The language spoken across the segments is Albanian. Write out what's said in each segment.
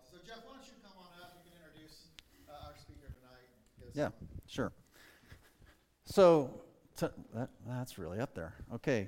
So Jeff, why don't you come on up? You can introduce our speaker tonight. Yeah, sure. So, that's really up there. Okay.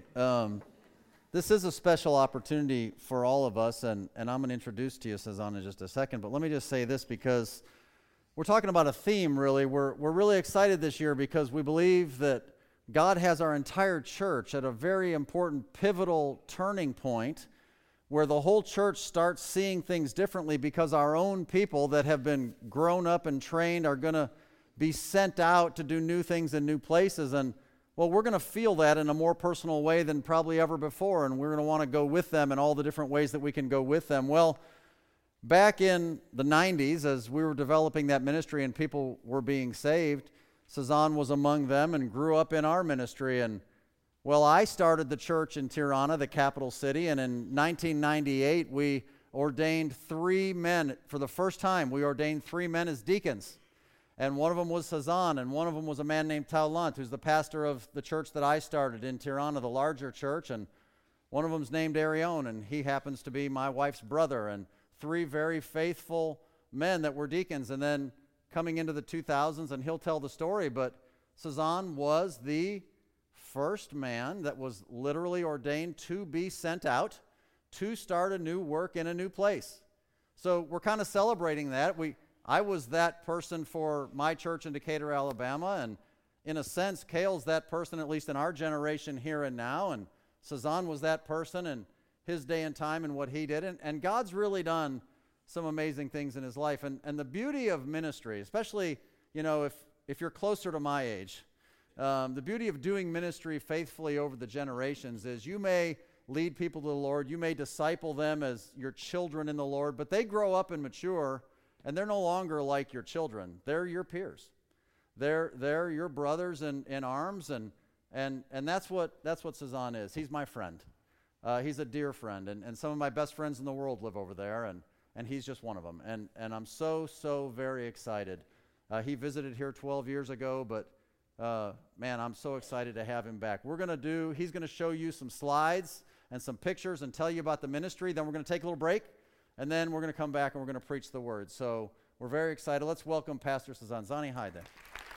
This is a special opportunity for all of us, and I'm going to introduce to you Cezanne in just a second, but let me just say this because we're talking about a theme, really. We're really excited this year because we believe that God has our entire church at a very important, pivotal turning point where the whole church starts seeing things differently because our own people that have been grown up and trained are going to be sent out to do new things in new places. And, well, we're going to feel that in a more personal way than probably ever before, and we're going to want to go with them in all the different ways that we can go with them. Well, back in the 90s, as we were developing that ministry and people were being saved, Cezanne was among them and grew up in our ministry. And well, I started the church in Tirana, the capital city, and in 1998 we ordained 3 men. For the first time, we ordained 3 men as deacons. And one of them was Cezanne, and one of them was a man named Taulant, who's the pastor of the church that I started in Tirana, the larger church, and one of them's named Arion, and he happens to be my wife's brother, and 3 very faithful men that were deacons. And then coming into the 2000s, and he'll tell the story, but Cezanne was the first man that was literally ordained to be sent out to start a new work in a new place. So we're kind of celebrating that. I was that person for my church in Decatur, Alabama, and in a sense, Cale's that person, at least in our generation here and now, and Cezanne was that person in his day and time and what he did, and God's really done some amazing things in his life. And the beauty of ministry, especially, if you're closer to my age, the beauty of doing ministry faithfully over the generations is you may lead people to the Lord, you may disciple them as your children in the Lord, but they grow up and mature, and they're no longer like your children. They're your peers. They're your brothers in arms, and that's what Cezanne is. He's my friend. He's a dear friend, and some of my best friends in the world live over there, and he's just one of them. And I'm so very excited. He visited here 12 years ago, but man, I'm so excited to have him back. He's going to show you some slides and some pictures and tell you about the ministry. Then we're going to take a little break, and then we're going to come back and we're going to preach the word. So we're very excited. Let's welcome Pastor Cezanne. Zani, hi there.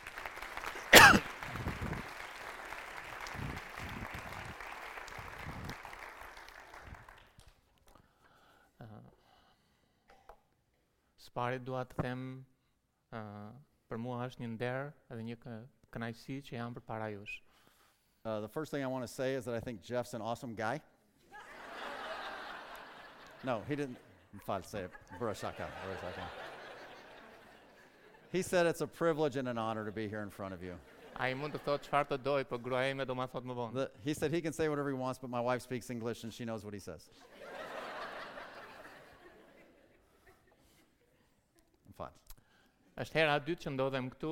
Së dua të them për mua është një nder edhe një kënaqësi që jam përpara jush. The first thing I want to say is that I think Jeff's an awesome guy. No, he didn't. Say it. He said it's a privilege and an honor to be here in front of you. Ai mund të thotë çfarë të doj, por gruaja ime do ma thotë më vonë. He said he can say whatever he wants, but my wife speaks English and she knows what he says. Është hera e dytë që ndodhem këtu,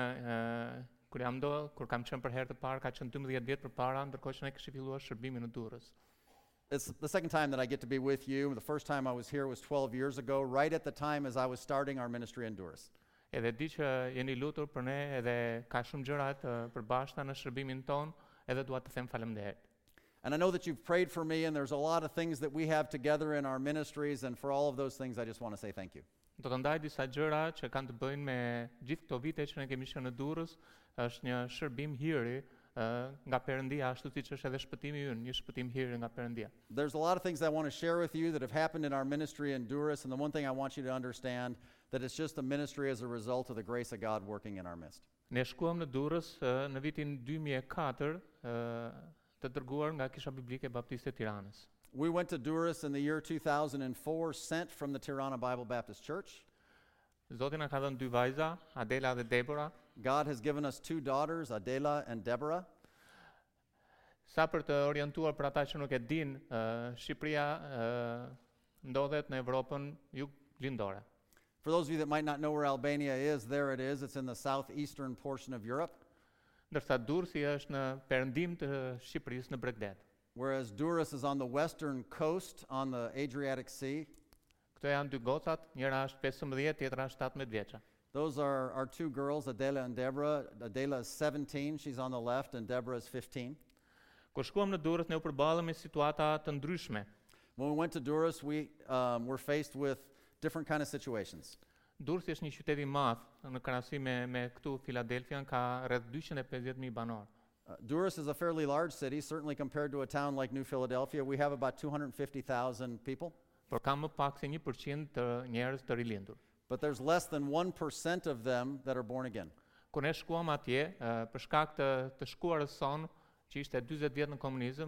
kur kam qenë për herë të parë, ka qenë 12 vjet përpara, ndërkohë që ne kishim filluar shërbimin në Durrës. It's the second time that I get to be with you. The first time I was here was 12 years ago, right at the time as I was starting our ministry in Durrës. Edhe di që jeni lutur për ne, edhe ka shumë gjëra të përbashkëta në shërbimin ton, edhe dua të them faleminderit. And I know that you've prayed for me, and there's a lot of things that we have together in our ministries, and for all of those things I just want to say thank you. Do të ndaj disa gjëra që kanë të bëjnë me gjithë këto vite që ne kemi qenë në Durrës, është një shërbim hiri nga Perëndia, ashtu siç është edhe shpëtimi ynë, një shpëtim hiri nga Perëndia. There's a lot of things I want to share with you that have happened in our ministry in Durrës, and the one thing I want you to understand that it's just a ministry as a result of the grace of God working in our midst. Ne shkuam në Durrës në vitin 2004, të dërguar nga Kisha Biblike Baptiste e Tiranës. We went to Durrës in the year 2004, sent from the Tirana Bible Baptist Church. Zoti na ka dhënë 2 vajza, Adela dhe Deborah. God has given us 2 daughters, Adela and Deborah. Sa për të orientuar për ata që nuk e din, Shqipëria ndodhet në Evropën juglindore. For those of you that might not know where Albania is, there it is. It's in the southeastern portion of Europe. Ndërsa Durrësi është në perëndim të Shqipërisë në Bregdet. Whereas Durrës is on the western coast on the Adriatic Sea. Këto janë 2 gocat, njëra është 15, tjetra është 17 vjeçë. Those are our 2 girls, Adela and Deborah. Adela is 17, she's on the left, and Deborah is 15. Kur shkuam në Durrës, ne u përballëm me situata të ndryshme. When we went to Durrës, we were faced with different kind of situations. Durrësi është një qytet i madh në krahasim me këtu Philadelphia, ka rreth 250.000 banor. Durrës is a fairly large city, certainly compared to a town like New Philadelphia. We have about 250,000 people, Por ka më pak se 1% të njerëz të rilindur. but there's less than 1% of them that are born again. Kur ne shkuam atje, për shkak të shkuarës son, që ishte 40 vjet në komunizëm,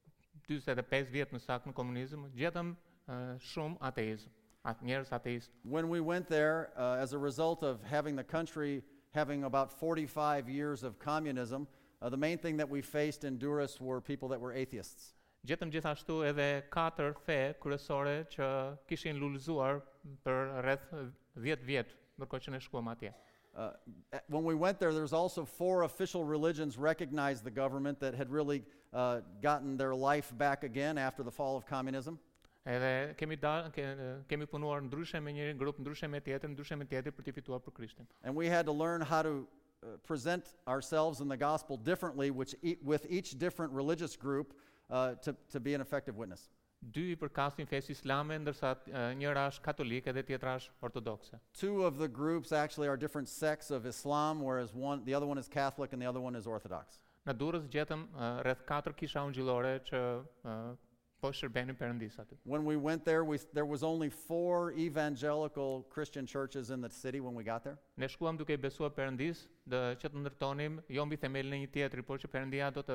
45 vjet më saktë në komunizëm, gjetëm shumë ateizëm, njerëz ateist. When we went there, as a result of having the country having about 45 years of communism, the main thing that we faced in Durrës were people that were atheists. Gjetëm gjithashtu edhe 4 fe kryesore që kishin lulëzuar për rreth 10 vjet, ndërkohë që ne shkuam atje. When we went there, there's also 4 official religions recognized the government that had really gotten their life back again after the fall of communism. Edhe kemi punuar ndryshe me një grup, ndryshe me tjetër për t'i fituar për Krishtin. And we had to learn how to present ourselves in the gospel differently, with each different religious group to be an effective witness. Dy i përkasin fesë islame, ndërsa njëra është katolike dhe tjetra është ortodokse. 2 of the groups actually are different sects of Islam, whereas the other one is Catholic and the other one is Orthodox. Në Durrës gjetëm rreth 4 kisha ungjillore që po shërbenin Perëndis aty. When we went there, there was only 4 evangelical Christian churches in the city when we got there. Ne shkuam duke I besuar Perëndis, që të ndërtonim jo mbi themelin e një tjetri, por që Perëndia do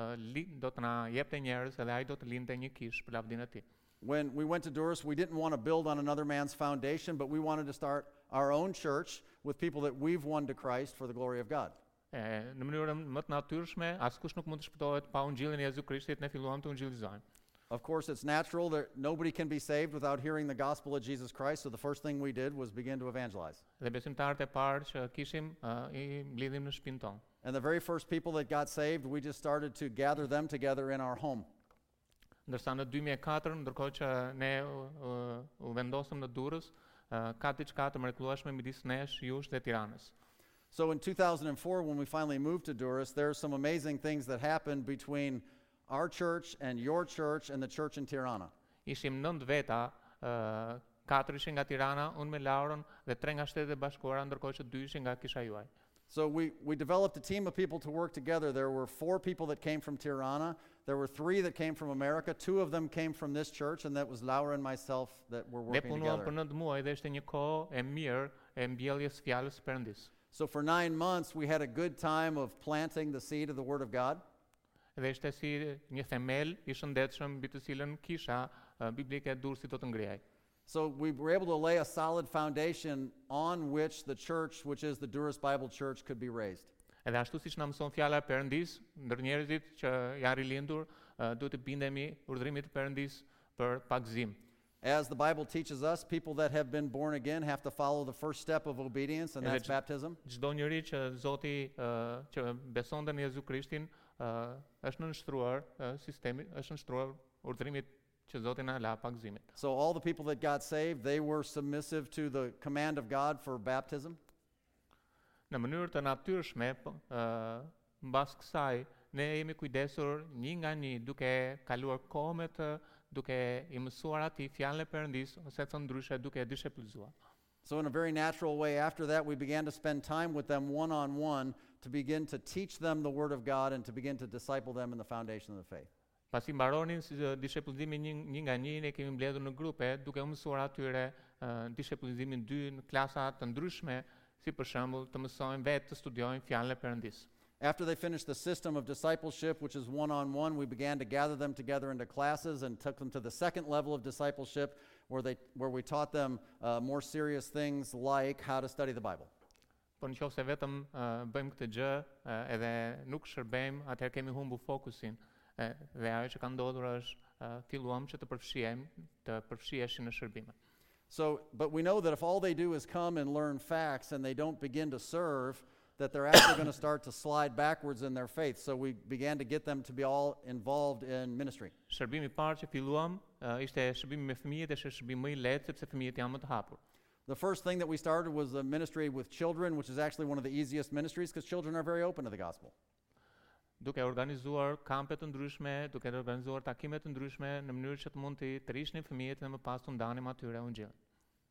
të na jepte njerëz edhe ai do të lindte një kishë për lavdinë e tij. When we went to Durrës, we didn't want to build on another man's foundation, but we wanted to start our own church with people that we've won to Christ for the glory of God. Në mënyrën më të natyrshme, askush nuk mund të shpëtohet pa ungjillin e Jezu Krishtit, ne filluam të ungjillizojmë. Of course, it's natural that nobody can be saved without hearing the gospel of Jesus Christ, so the first thing we did was begin to evangelize. Dhe besimtarët e parë që kishim I mblidhim në shtëpinë tonë. And the very first people that got saved, we just started to gather them together in our home. Ndërsa në 2004, ndërkohë që ne u vendosëm në Durrës, ka diçka të mrekullueshme midis nesh, jush dhe Tiranës. So in 2004, when we finally moved to Durrës, there are some amazing things that happened between our church and your church and the church in Tirana. Ishim 9 veta, 4 ishin nga Tirana, unë me Laurën dhe 3 nga Shtetet e Bashkuara, ndërkohë që 2 ishin nga kisha juaj. So we developed a team of people to work together. There were 4 people that came from Tirana. There were 3 that came from America. 2 of them came from this church, and that was Laura and myself that were Ne working punuam për together. 9 muaj dhe ishte një kohë e mirë e mbjelljes fjalës së Perëndis. So for 9 months, we had a good time of planting the seed of the Word of God. Dhe ishte si një themel I shëndetshëm mbi të cilën kisha biblike Durrësit do të ngrihej. So we were able to lay a solid foundation on which the church, which is the Durrës Bible Church, could be raised. Edhe ashtu siç na mëson fjala e Perëndis, ndër njerëzit që janë rilindur, duhet të bindemi urdhërimit të Perëndis për pagëzim. As the Bible teaches us, people that have been born again have to follow the first step of obedience, and that's baptism. Çdo njeri që Zoti që beson në Jezu Krishtin është nënshtruar është nënshtruar urdhërimit që Zoti na la pagëzimit. So all the people that got saved, they were submissive to the command of God for baptism. Në mënyrë të natyrshme, mbas kësaj, ne jemi kujdesur një nga një duke kaluar kohë me të, duke I mësuar atij fjalën e Perëndis ose të ndryshe duke e dishepulzuar. So in a very natural way, after that, we began to spend time with them one-on-one to begin to teach them the Word of God and to begin to disciple them in the foundation of the faith. Pasi mbaronin dishepullizimin një nga një, ne kemi mbledhur në grupe duke u mësuar atyre dishepullizimin 2 në klasa të ndryshme, si për shembull të mësojnë vetë të studiojnë fjalën e Perëndis. After they finished the system of discipleship, which is one-on-one, we began to gather them together into classes and took them to the second level of discipleship where we taught them more serious things like how to study the Bible. Por nëse vetëm bëjmë këtë gjë edhe nuk shërbejmë, atëherë kemi humbur fokusin. Dhe ajo që ka ndodhur është filluam që të përfshiheshin në shërbime. So, but we know that if all they do is come and learn facts and they don't begin to serve, that they're actually going to start to slide backwards in their faith. So we began to get them to be all involved in ministry. Shërbimi I parë që filluam ishte shërbimi me fëmijët, është shërbim më I lehtë sepse fëmijët janë më të hapur. The first thing that we started was a ministry with children, which is actually one of the easiest ministries because children are very open to the gospel. Duke organizuar kampe të ndryshme, duke organizuar takime të ndryshme në mënyrë që të mund të rishnin fëmijët dhe më pas të ndanim atyre ungjillin.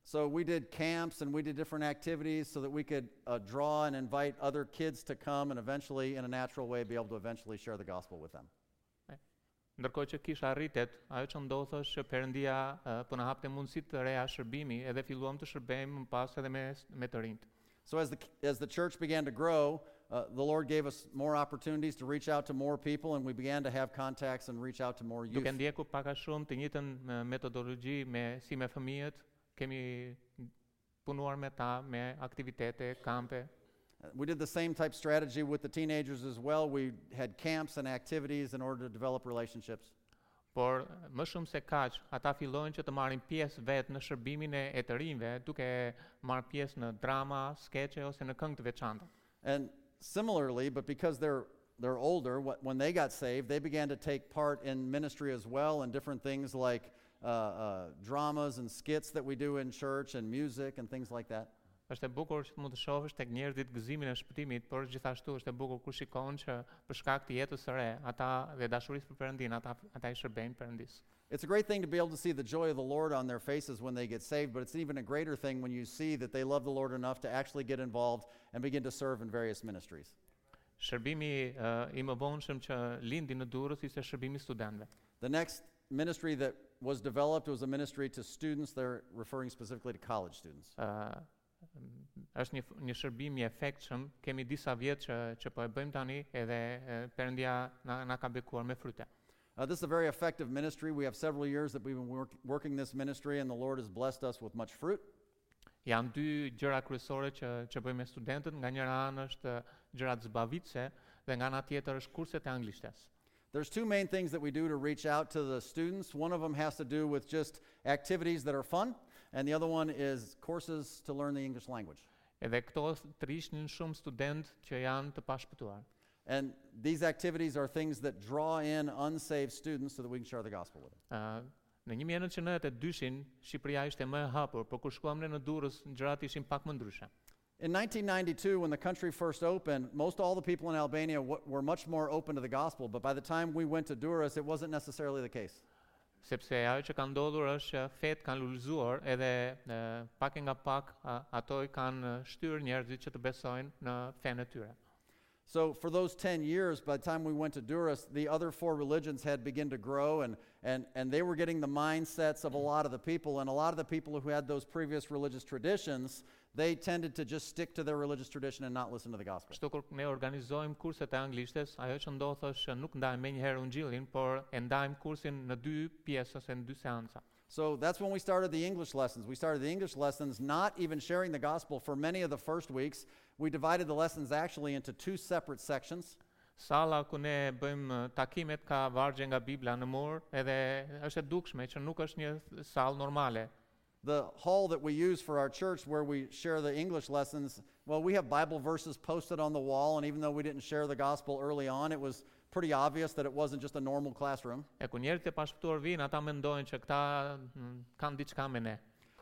So we did camps and we did different activities so that we could draw and invite other kids to come and eventually, in a natural way, be able to eventually share the gospel with them. Ndërkohë që kisha arritet, ajo që ndodhë është që Perëndia po na hapte mundësitë të reja shërbimi edhe filluam të shërbejmë më pas edhe me të rinjt. So as the church began to grow, the Lord gave us more opportunities to reach out to more people, and we began to have contacts and reach out to more youth. Duke ndjekur pak a shumë të njëjtën metodologji si me fëmijët, kemi punuar me ta me aktivitete, kampe. We did the same type strategy with the teenagers as well. We had camps and activities in order to develop relationships. Por më shumë se kaq, ata fillojnë që të marrin pjesë vetë në shërbimin e të rinjve, duke marrë pjesë në drama, skeqe ose në këngë të veçanta. And similarly, but because they're older, when they got saved, they began to take part in ministry as well, and different things like dramas and skits that we do in church and music and things like that. Është e bukur që mund të shohësh tek njerëzit gëzimin e shpëtimit, por gjithashtu është e bukur kur shikon që për shkak të jetës së re, ata dhe dashurisë për Perëndin, ata i shërbejnë Perëndis. It's a great thing to be able to see the joy of the Lord on their faces when they get saved, but it's even a greater thing when you see that they love the Lord enough to actually get involved and begin to serve in various ministries. Shërbimi i mëvonshëm që lindi në Durrës ishte shërbimi i studentëve. The next ministry that was developed was a ministry to students. They're referring specifically to college students. Është një shërbim i efektshëm, kemi disa vjet që po e bëjmë tani edhe Perëndia na ka bekuar me fryte. This is a very effective ministry. We have several years that we've been working this ministry, and the Lord has blessed us with much fruit. Janë dy gjëra kryesore që bëjmë me studentët, nga njëra anë është gjërat zbavitëse dhe nga ana tjetër është kurset e anglishtes. There's two main things that we do to reach out to the students. One of them has to do with just activities that are fun, and the other one is courses to learn the English language. Edhe këto të rishin shumë student që janë të pashpëtuar. And these activities are things that draw in unsaved students so that we can share the gospel with them. Në 1992-shin, Shqipëria ishte më e hapur, por kur shkuam ne në Durrës, gjërat ishin pak më ndryshe. In 1992, when the country first opened, most all the people in Albania were much more open to the gospel, but by the time we went to Durrës, it wasn't necessarily the case. Sepse ajo që ka ndodhur është që fetë kanë lulëzuar edhe pak e nga pak ato i kanë shtyrë njerëzit që të besojnë në fenë e tyre. So for those 10 years, by the time we went to Durrës, the other four religions had begun to grow, and they were getting the mindsets of a lot of the people, and a lot of the people who had those previous religious traditions, they tended to just stick to their religious tradition and not listen to the gospel. Kështu kur ne organizojmë kurset e anglishtes, ajo që ndodh është që nuk ndajmë menjëherë ungjillin, por e ndajmë kursin në dy pjesë ose në dy seanca. So that's when we started the English lessons. We started the English lessons not even sharing the gospel for many of the first weeks. We divided the lessons actually into two separate sections. Salla ku ne bëjmë takimet ka vargje nga Bibla në mur, edhe është e dukshme që nuk është një sallë normale. The hall that we use for our church where we share the English lessons, well, we have Bible verses posted on the wall, and even though we didn't share the gospel early on, it was pretty obvious that it wasn't just a normal classroom. E ku njerëzit e pashpëtuar vinë, ata mendojnë që këta kanë diçka me ne.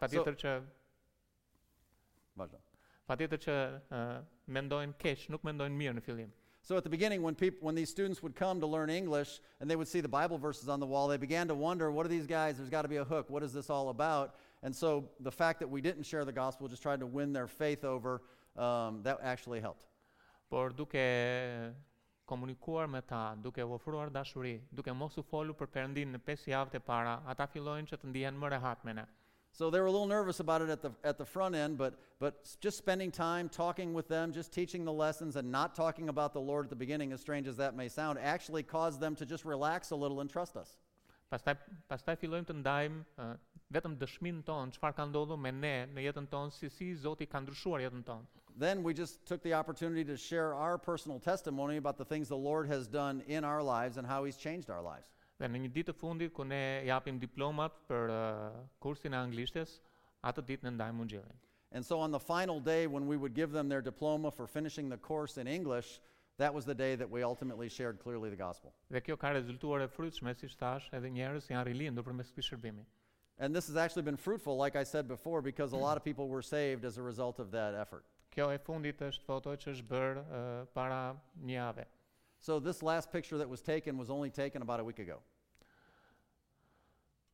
Patjetër që mendojnë keq, nuk mendojnë mirë në fillim. So at the beginning, when these students would come to learn English and they would see the Bible verses on the wall, they began to wonder, what are these guys? There's got to be a hook. What is this all about? And so the fact that we didn't share the gospel, just tried to win their faith over, that actually helped. Por duke komunikuar me ta, duke ofruar dashuri, duke mos u folur për Perëndin në 5 javët e para, ata fillojnë që të ndihen më rehat me ne. So they were a little nervous about it at the front end, but just spending time talking with them, just teaching the lessons and not talking about the Lord at the beginning, as strange as that may sound, actually caused them to just relax a little and trust us. Pastaj fillojmë të ndajmë vetëm dëshminë tonë, çfarë ka ndodhur me ne në jetën tonë, si Zoti ka ndryshuar jetën tonë. Then we just took the opportunity to share our personal testimony about the things the Lord has done in our lives and how He's changed our lives. Dhe në një ditë të fundit ku ne japim diplomat për kursin e anglishtes, atë ditë ne ndajmë ungjillin. And so on the final day when we would give them their diploma for finishing the course in English, that was the day that we ultimately shared clearly the gospel. Dhe kjo ka rezultuar e frytshme, siç thash, edhe njerëz janë rilindur përmes këtij shërbimi. And this has actually been fruitful, like I said before, because a lot of people were saved as a result of that effort. Kjo e fundit është foto që është bërë para një jave. So this last picture that was taken was only taken about a week ago.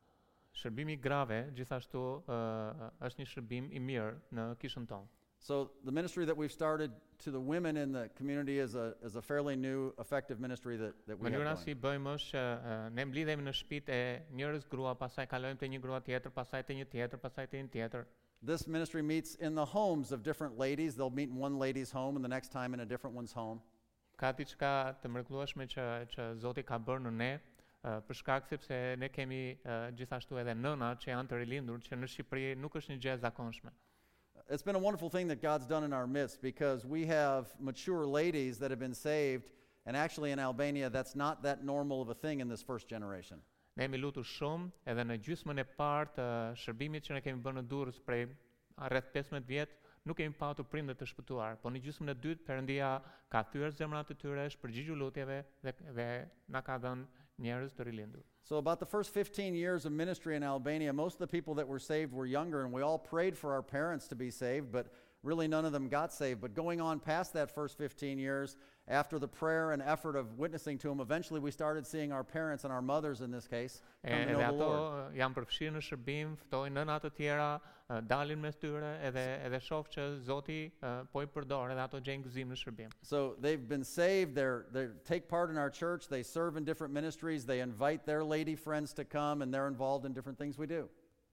Shërbimi i grave gjithashtu është një shërbim i mirë në kishën tonë. So the ministry that we've started to the women in the community is a fairly new, effective ministry that we have Mënyra going. si bëjmë është që ne mblidhemi në shtëpitë e njërës grua, pastaj kalojmë te një grua tjetër, pastaj te një tjetër, pastaj te një tjetër. This ministry meets in the homes of different ladies. They'll meet in one lady's home and the next time in a different one's home. Ka diçka të mrekullueshme që Zoti ka bërë në ne, për shkak sepse ne kemi gjithashtu edhe nëna që janë të rilindur, që në Shqipëri nuk është një gjë e zakonshme. It's been a wonderful thing that God's done in our midst because we have mature ladies that have been saved, and actually in Albania that's not that normal of a thing in this first generation. Ne jemi lutur shumë edhe në gjysmën e parë të shërbimit që ne kemi bërë në Durrës prej rreth 15 vjet, nuk kemi patur prindër të shpëtuar, por në gjysmën e dytë Perëndia ka thyer zemrat e tyre, shpërgjigju lutjeve dhe na ka dhënë njerëz të rilindur. So about the first 15 years of ministry in Albania, most of the people that were saved were younger, and we all prayed for our parents to be saved, but really none of them got saved. But going on past that first 15 years, after the prayer and effort of witnessing to them, eventually we started seeing our parents and our mothers in this case come to Edhe know the ato Lord. janë përfshirë në shërbim, ftojnë nëna të tjera, dalin mes tyre edhe shoh që Zoti po I përdor edhe ato gjejnë gëzim në shërbim. So they've been saved, they take part in our church, they serve in different ministries, they invite their lady friends to come, and they're involved in different things we do.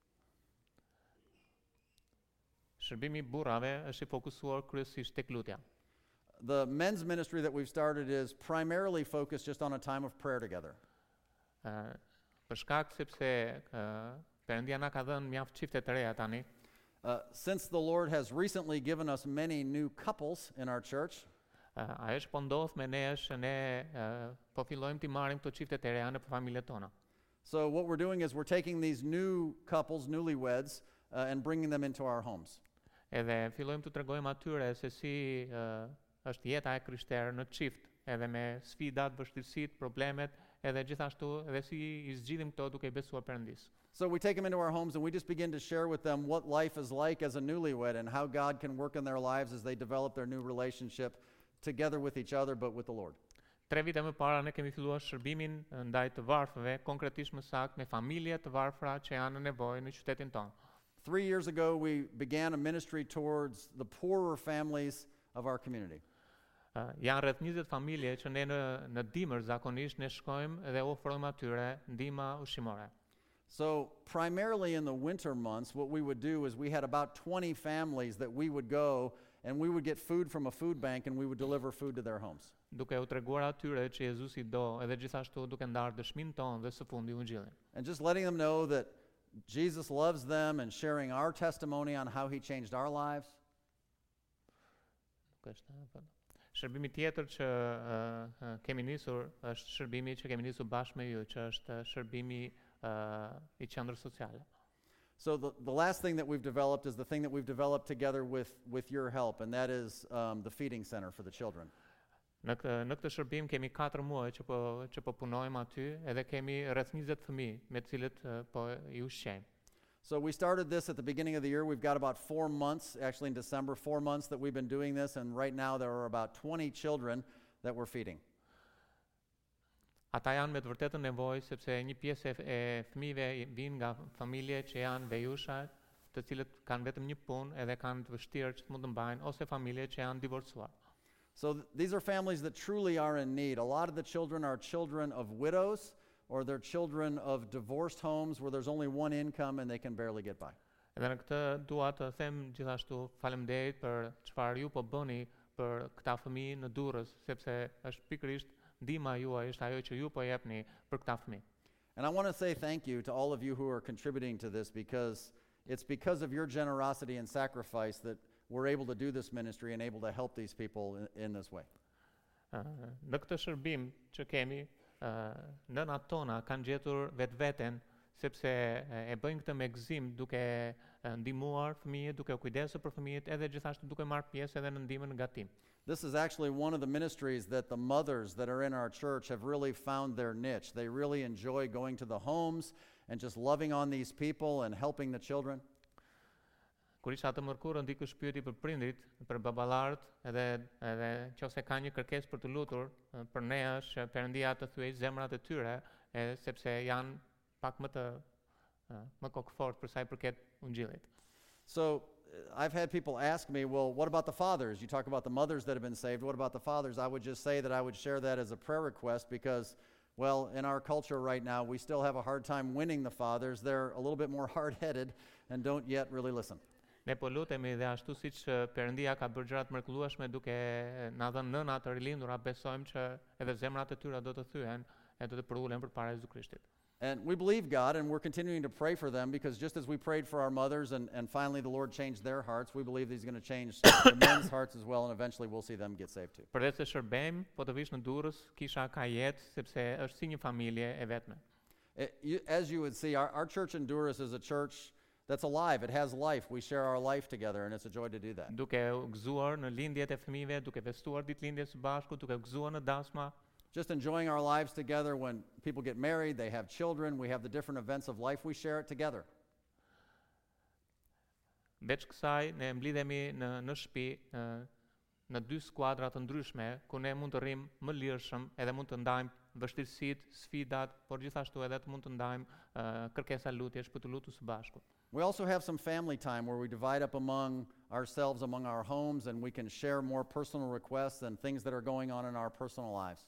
Shërbimi I burrave është I fokusuar kryesisht tek lutja. The men's ministry that we've started is primarily focused just on a time of prayer together. Për shkak sepse Perëndia na ka dhënë mjaft çifte të reja tani. Since the Lord has recently given us many new couples in our church, Ajo që po ndodh me ne është që ne po fillojmë të marrim këto çifte të reja në familjet tona. so what we're doing is we're taking these new couples, newlyweds, and bringing them into our homes. Edhe fillojmë të tregojmë atyre se si është jeta e krishterë në çift, edhe me sfidat, vështirësitë, problemet, edhe gjithashtu edhe si I zgjidhim këto duke I besuar Perëndis. So we take them into our homes and we just begin to share with them what life is like as a newlywed and how God can work in their lives as they develop their new relationship together with each other but with the Lord. 3 vite më para ne kemi filluar shërbimin ndaj të varfëve, konkretisht më saktë me familje të varfëra që janë në nevojë në qytetin tonë. 3 years ago, we began a ministry towards the poorer families of our community. Janë rreth 20 familje që ne në dimër zakonisht ne shkojmë dhe ofrojmë atyre ndihmë ushqimore. So primarily in the winter months, what we would do is we had about 20 families that we would go and we would get food from a food bank and we would deliver food to their homes. Duke u treguar atyre që Jezusi do, edhe gjithashtu duke ndarë dëshminë tonë dhe së fundi ungjillin. And just letting them know that Jesus loves them and sharing our testimony on how he changed our lives. Shërbimi tjetër që kemi nisur është shërbimi që kemi nisur bashkë me ju, që është shërbimi I qendrës sociale. So the last thing that we've developed is the thing that we've developed together with your help, and that is the feeding center for the children. Në këtë shërbim kemi 4 muaj që po punojmë aty, edhe kemi rreth 20 fëmijë me të cilët po I ushqejmë. So we started this at the beginning of the year. We've got about 4 months, actually in December, 4 months that we've been doing this, and right now there are about 20 children that we're feeding. Ata janë me të vërtetën nevojë sepse një pjesë e fëmijëve vinë nga familje që janë vejusha, të cilët kanë vetëm një punë edhe kanë të vështirë që të mund të mbajnë, ose familje që janë divorcuar. So these are families that truly are in need. A lot of the children are children of widows or they're children of divorced homes where there's only one income and they can barely get by. Edhe në këtë dua të them gjithashtu faleminderit për çfarë ju po bëni për këta fëmijë në Durrës, sepse është pikërisht ndihma juaj është ajo që ju po jepni për këta fëmijë. And I want to say thank you to all of you who are contributing to this because it's because of your generosity and sacrifice that we're able to do this ministry and able to help these people in this way. Në këtë shërbim që kemi, nënat tona kanë gjetur vetveten sepse e bëjnë këtë me gëzim duke ndihmuar fëmijët, duke u kujdesur për fëmijët, edhe gjithashtu duke marrë pjesë edhe në ndihmën nga tim. This is actually one of the ministries that the mothers that are in our church have really found their niche. They really enjoy going to the homes and just loving on these people and helping the children. Kur isha të mërkurë ndikësh pyeti për prindrit, për baballarët, edhe nëse ka një kërkesë për të lutur, për ne është që Perëndia të thyej zemrat e tyre, sepse janë pak më të më kokëfort për sa i përket ungjillit. So I've had people ask me, well, what about the fathers? You talk about the mothers that have been saved. What about the fathers? I would just say that I would share that as a prayer request because, well, in our culture right now, we still have a hard time winning the fathers. They're a little bit more hard-headed and don't yet really listen. Ne po lutemi dhe ashtu siç Perëndia ka bërë gjëra të mrekullueshme duke na dhënë nëna të rilindura, besojmë që edhe zemrat e tyre do të thyhen e do të përulen përpara Jezu Krishtit. And we believe God, and we're continuing to pray for them because just as we prayed for our mothers and finally the Lord changed their hearts, we believe that He's going to change the men's hearts as well, and eventually we'll see them get saved too. Përveç se shërbejmë, po të vish në Durrës, kisha ka jetë sepse është si një familje e vetme. As you would see, our church in Durrës is a church that's alive. It has life. We share our life together, and it's a joy to do that. Duke u gëzuar në lindjet e fëmijëve, duke festuar ditëlindjes së bashku, duke u gëzuar në dasma, Just enjoying our lives together. When people get married, they have children, we have the different events of life, we share it together. veç kësaj ne mblidhemi në shtëpi në dy skuadra të ndryshme ku ne mund të rrim më lirshëm edhe mund të ndajmë vështirësitë, sfidat, por gjithashtu edhe të mund të ndajmë kërkesa lutjesh për të lutur së bashku. We also have some family time where we divide up among ourselves, among our homes, and we can share more personal requests and things that are going on in our personal lives.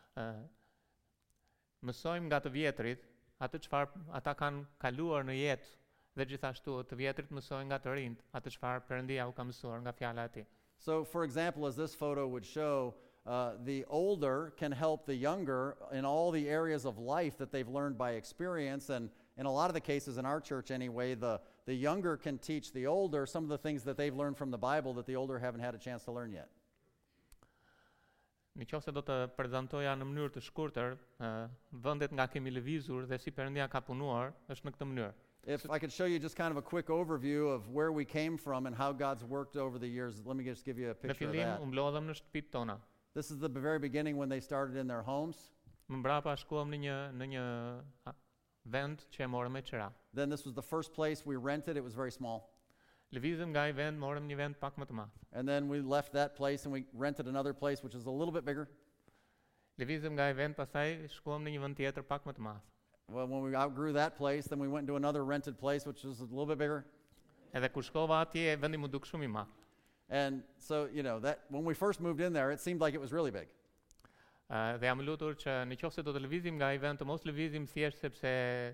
Mësojmë nga të vjetrit atë çfarë ata kanë kaluar në jetë dhe gjithashtu të vjetrit mësojnë nga të rinjt atë çfarë Perëndia u ka mësuar nga fjala e tij. So, for example, as this photo would show, the older can help the younger in all the areas of life that they've learned by experience. And in a lot of the cases in our church anyway, the younger can teach the older some of the things that they've learned from the Bible that the older haven't had a chance to learn yet. Nëse do të prezantoja në mënyrë të shkurtër vendet nga kemi lëvizur dhe si Perëndia ka punuar, është në këtë mënyrë. If I could show you just kind of a quick overview of where we came from and how God's worked over the years, let me just give you a Në picture of fillim that. u mblodhëm në shtëpitë tona. This is the very beginning when they started in their homes. Më mbrapa shkuam në një vend që e morëm me qira. Then this was the first place we rented. It was very small. Lëvizëm nga ai vend, morëm një vend pak më të madh. And then we left that place and we rented another place which is a little bit bigger. Lëvizëm nga ai vend, pastaj shkuam në një vend tjetër pak më të madh. Well, when we outgrew that place, then we went into another rented place which was a little bit bigger. Edhe kur shkova atje, vendi më duk shumë i madh. And so, that when we first moved in there, it seemed like it was really big. Dhe jam lutur që nëse do të lëvizim nga ai vend, të mos lëvizim thjesht sepse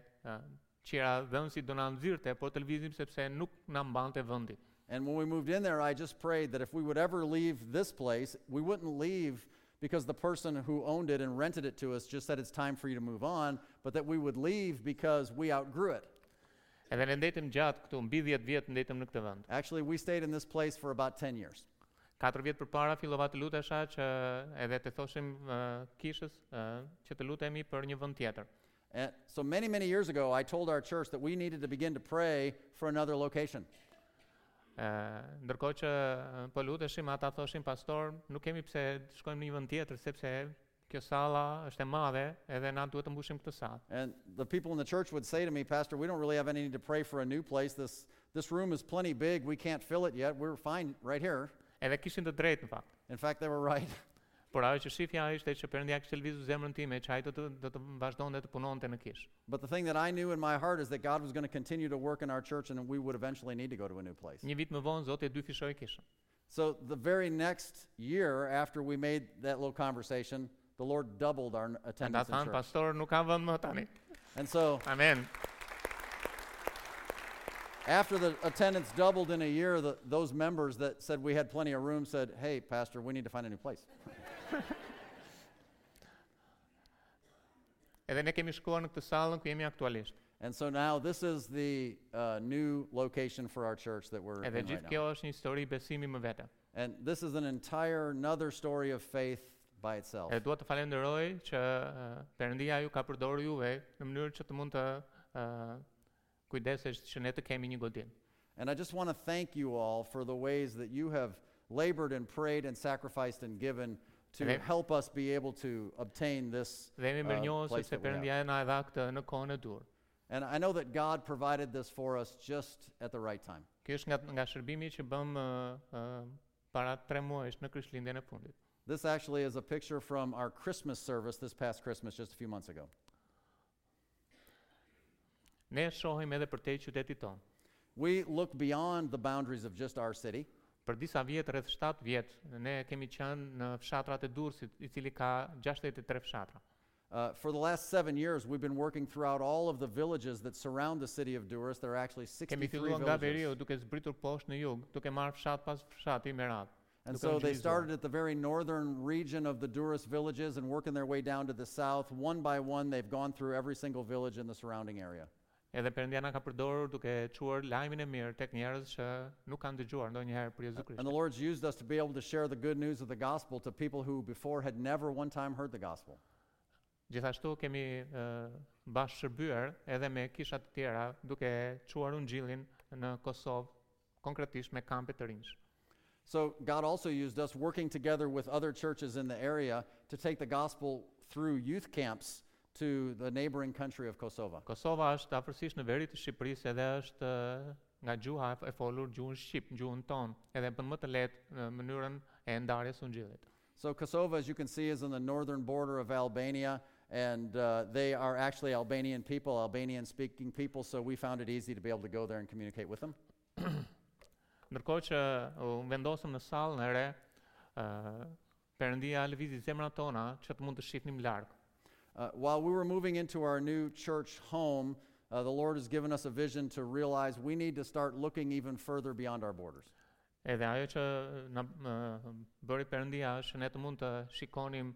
qira dhënësi do na nxirrte, por të lëvizim sepse nuk na mbante vendi. And when we moved in there, I just prayed that if we would ever leave this place, we wouldn't leave because the person who owned it and rented it to us just said it's time for you to move on, but that we would leave because we outgrew it. Edhe ne ndetëm gjatë këtu, mbi 10 vjet ndetëm në këtë vend. Actually, we stayed in this place for about 10 years. 4 vjet përpara fillova të lutesha që edhe të thoshim kishës që të lutemi për një vend tjetër. And so many years ago, I told our church that we needed to begin to pray for another location. Ndërkohë që po luteshim, ata thoshin, pastor, nuk kemi pse të shkojmë në një vend tjetër sepse kjo salla është e madhe edhe na duhet të mbushim këtë sallë. And the people in the church would say to me, Pastor, we don't really have any need to pray for a new place. This room is plenty big. We can't fill it yet. We're fine right here. Edhe kishin të drejtë në fakt. In fact, they were right. Por ajo që shifja ishte që Perëndia kishte lëvizur zemrën time që ai do të vazhdonte të punonte në kishë. But the thing that I knew in my heart is that God was going to continue to work in our church and we would eventually need to go to a new place. Një vit më vonë Zoti e dyfishoi kishën. So the very next year after we made that little conversation, the Lord doubled our attendance in Ata thanë, church. pastor, nuk ka vend më tani. And so Amen. after the attendance doubled in a year, those members that said we had plenty of room said, hey, Pastor, we need to find a new place. Edhe ne kemi shkuar në këtë sallën ku jemi aktualisht. And so now this is the new location for our church that we're in Edhe right gjithë now. kjo është një histori besimi më vete. And this is another story of faith by itself. Edhe dua të falenderoj që Perëndia ju ka përdorur juve në mënyrë që të mund të kujdesesh që ne të kemi një godinë. And I just want to thank you all for the ways that you have labored and prayed and sacrificed and given to Dhe- help us be able to obtain this Dhe jemi mirënjohës place sepse that we have. Perëndia na e dha këtë në kohën e dur. And I know that God provided this for us just at the right time. Kjo është nga shërbimi që bëm para 3 muajsh në Krishtlindjen e fundit. This actually is a picture from our Christmas service this past Christmas just a few months ago. Ne shohim edhe për te qytetit tonë. We look beyond the boundaries of just our city. Për disa vjet, rreth 7 vjet, ne kemi qenë në fshatrat e Durrësit, i cili ka 63 fshatra. For the last 7 years, we've been working throughout all of the villages that surround the city of Durrës. There are actually Kemi 63 filluar nga veriu villages. duke zbritur poshtë në jug, duke marrë fshat pas fshati me radhë. And duke so u they zhvilluar. started at the very northern region of the Durrës villages and working their way down to the south. One by one, they've gone through every single village in the surrounding area. Edhe Perëndia na ka përdorur duke çuar lajmin e mirë tek njerëz që nuk kanë dëgjuar ndonjëherë për Jezu And the Krishtin. Lord's used us to be able to share the good news of the gospel to people who before had never one time heard the gospel. Gjithashtu kemi bashkë shërbyer edhe me kisha të tjera duke çuar ungjillin në Kosovë, konkretisht me kampe të rinj. So God also used us working together with other churches in the area to take the gospel through youth camps to the neighboring country of Kosovo. Kosova është afërsisht në veri të Shqipërisë edhe është nga gjuha e folur gjuhën shqip, gjuhën tonë, edhe bën më të lehtë në mënyrën e ndarjes së ungjillit. So Kosovo, as you can see, is on the northern border of Albania, and they are actually Albanian people, Albanian-speaking people, so we found it easy to be able to go there and communicate with them. Ndërkohë që u vendosëm në sallën e re, Perëndia lëvizi zemrat tona që të mund të shihnim larg. While we were moving into our new church home, the Lord has given us a vision to realize we need to start looking even further beyond our borders. Edhe ajo që na bëri Perëndia është që ne të mund të shikonim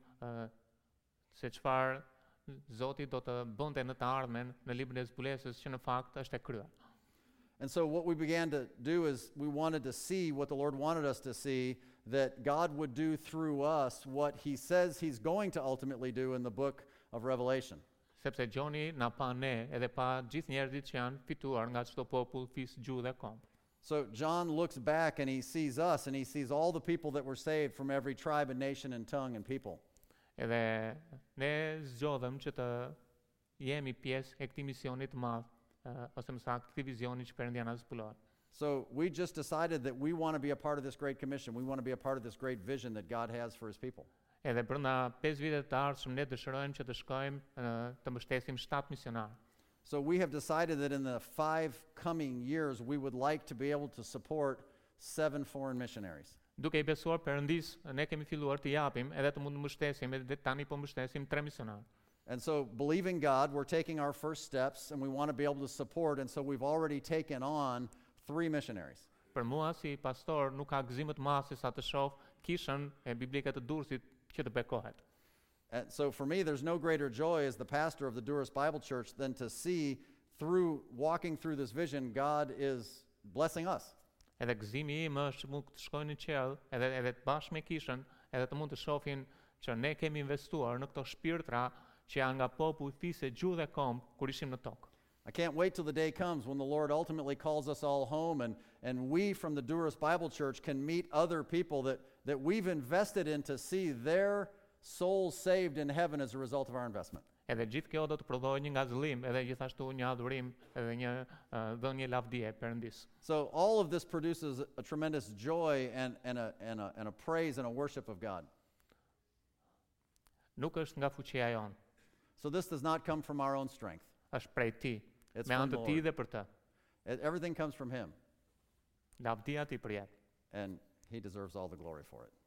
se çfarë Zoti do të bënte në të ardhmen në librin e zbulesës që në fakt është e kryer. And so what we began to do is we wanted to see what the Lord wanted us to see, that God would do through us what he says he's going to ultimately do in the book of Revelation. Sepse Gjoni na pa ne edhe pa gjithë njerëzit që janë fituar nga çdo popull, fis, gjuhë dhe kom. So John looks back and he sees us and he sees all the people that were saved from every tribe and nation and tongue and people. Edhe ne zgjodhem që të jemi pjesë e këtij misioni të madh, ose më saktë këtij vizioni që Perëndia na zbulon. So we just decided that we want to be a part of this great commission. We want to be a part of this great vision that God has for his people. Edhe brenda 5 viteve të ardhshëm ne dëshirojmë që të shkojmë të mbështesim 7 misionar. So we have decided that in the 5 coming years we would like to be able to support 7 foreign missionaries. Duke I besuar Perëndis, ne kemi filluar të japim edhe të mund të mbështesim edhe tani po mbështesim 3 misionar. And so believing God, we're taking our first steps and we want to be able to support, and so we've already taken on 3 missionaries. Për mua si pastor nuk ka gëzim të madh se sa të shoh kishën e biblike të Durrësit që të bekohet. And so for me, there's no greater joy as the pastor of the Durrës Bible Church than to see through walking through this vision, God is blessing us. Edhe gëzimi im është që mund të shkojnë në qiell, edhe të bashkë me kishën, edhe të mund të shohin që ne kemi investuar në këto shpirtra që janë nga popull, fisë, gjuhë dhe kom kur ishim në tokë. I can't wait till the day comes when the Lord ultimately calls us all home and we from the Durrës Bible Church can meet other people that we've invested in to see their souls saved in heaven as a result of our investment. Edhe gjithë kjo do të prodhojë një ngazëllim, edhe gjithashtu një adhurim, edhe një dhënie lavdie Perëndis. So all of this produces a tremendous joy and a praise and a worship of God. Nuk është nga fuqia jonë, So this does not come from our own strength. është prej ti, It's me from anë the të ti Lord. dhe për të. Everything comes from him, Lavdia ti përjet. and he deserves all the glory for it.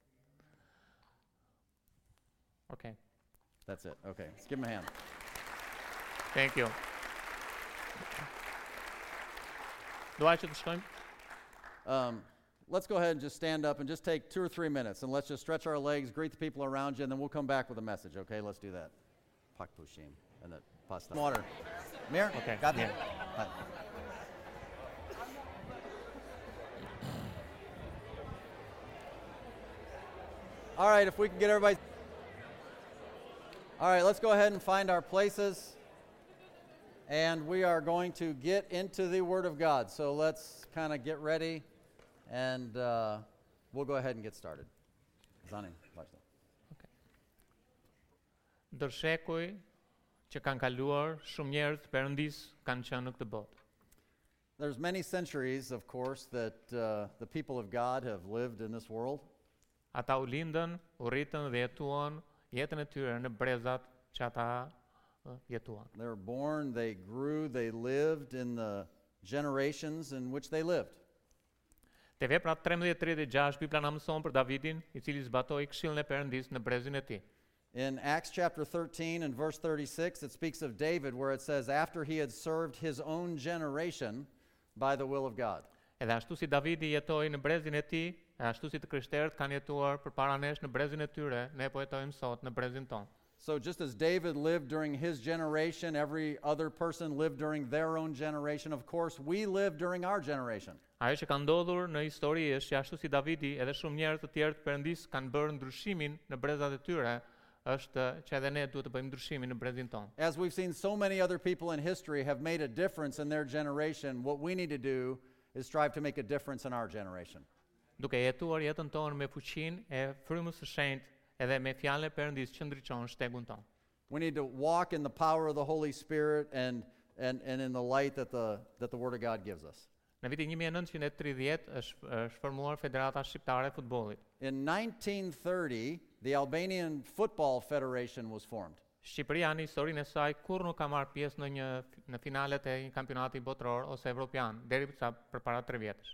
Okay. That's it. Okay, let's give him a hand. Thank you. Dua që të shkojmë? Let's go ahead and just stand up and just take 2 or 3 minutes, and let's just stretch our legs, greet the people around you, and then we'll come back with a message, okay? Let's do that. Pak pushim. And the pasta. Water. Mir? Okay. Got Yeah. Hi. All right, if we can get everybody. All right, let's go ahead and find our places. And we are going to get into the Word of God. So let's kind of get ready, and we'll go ahead and get started. Zani, vazhdo. Ndër shekuj që kanë kaluar, shumë njerëz të Perëndis kanë qenë në këtë botë. There's many centuries, of course, that the people of God have lived in this world. Ata u lindën, u rritën dhe jetuan jetën e tyre në brezat që ata jetuan. They were born, they grew, they lived in the generations in which they lived. Te vepra 13:36 Bibla na mëson për Davidin, I cili zbatoi këshillin e Perëndis në brezin e tij. In Acts chapter 13 and verse 36, it speaks of David where it says, after he had served his own generation by the will of God. Edhe ashtu si Davidi jetoi në brezin e tij, e ashtu si të krishterët kanë jetuar përpara nesh në brezin e tyre, ne po jetojmë sot në brezin ton. So just as David lived during his generation, every other person lived during their own generation. Of course, we live during our generation. Ajo që ka ndodhur në histori është që ashtu si Davidi edhe shumë njerëz të tjerë të Perëndis kanë bërë ndryshimin në brezat e tyre, është që edhe ne duhet të bëjmë ndryshimin në brezin ton. As we've seen, so many other people in history have made a difference in their generation. What we need to do is strive to make a difference in our generation. Duke jetuar jetën tonë me fuqinë e frymës së shenjtë edhe me fjalën e Perëndis që ndriçon shtegun ton. We need to walk in the power of the Holy Spirit and in the light that the Word of God gives us. Në vitin 1930 është formuar Federata Shqiptare e Futbollit. In 1930, the Albanian Football Federation was formed. Shqipëria në historinë e saj kurrë nuk ka marrë pjesë në finalet e një kampionati botror ose evropian, derisa përpara 3 vjetësh.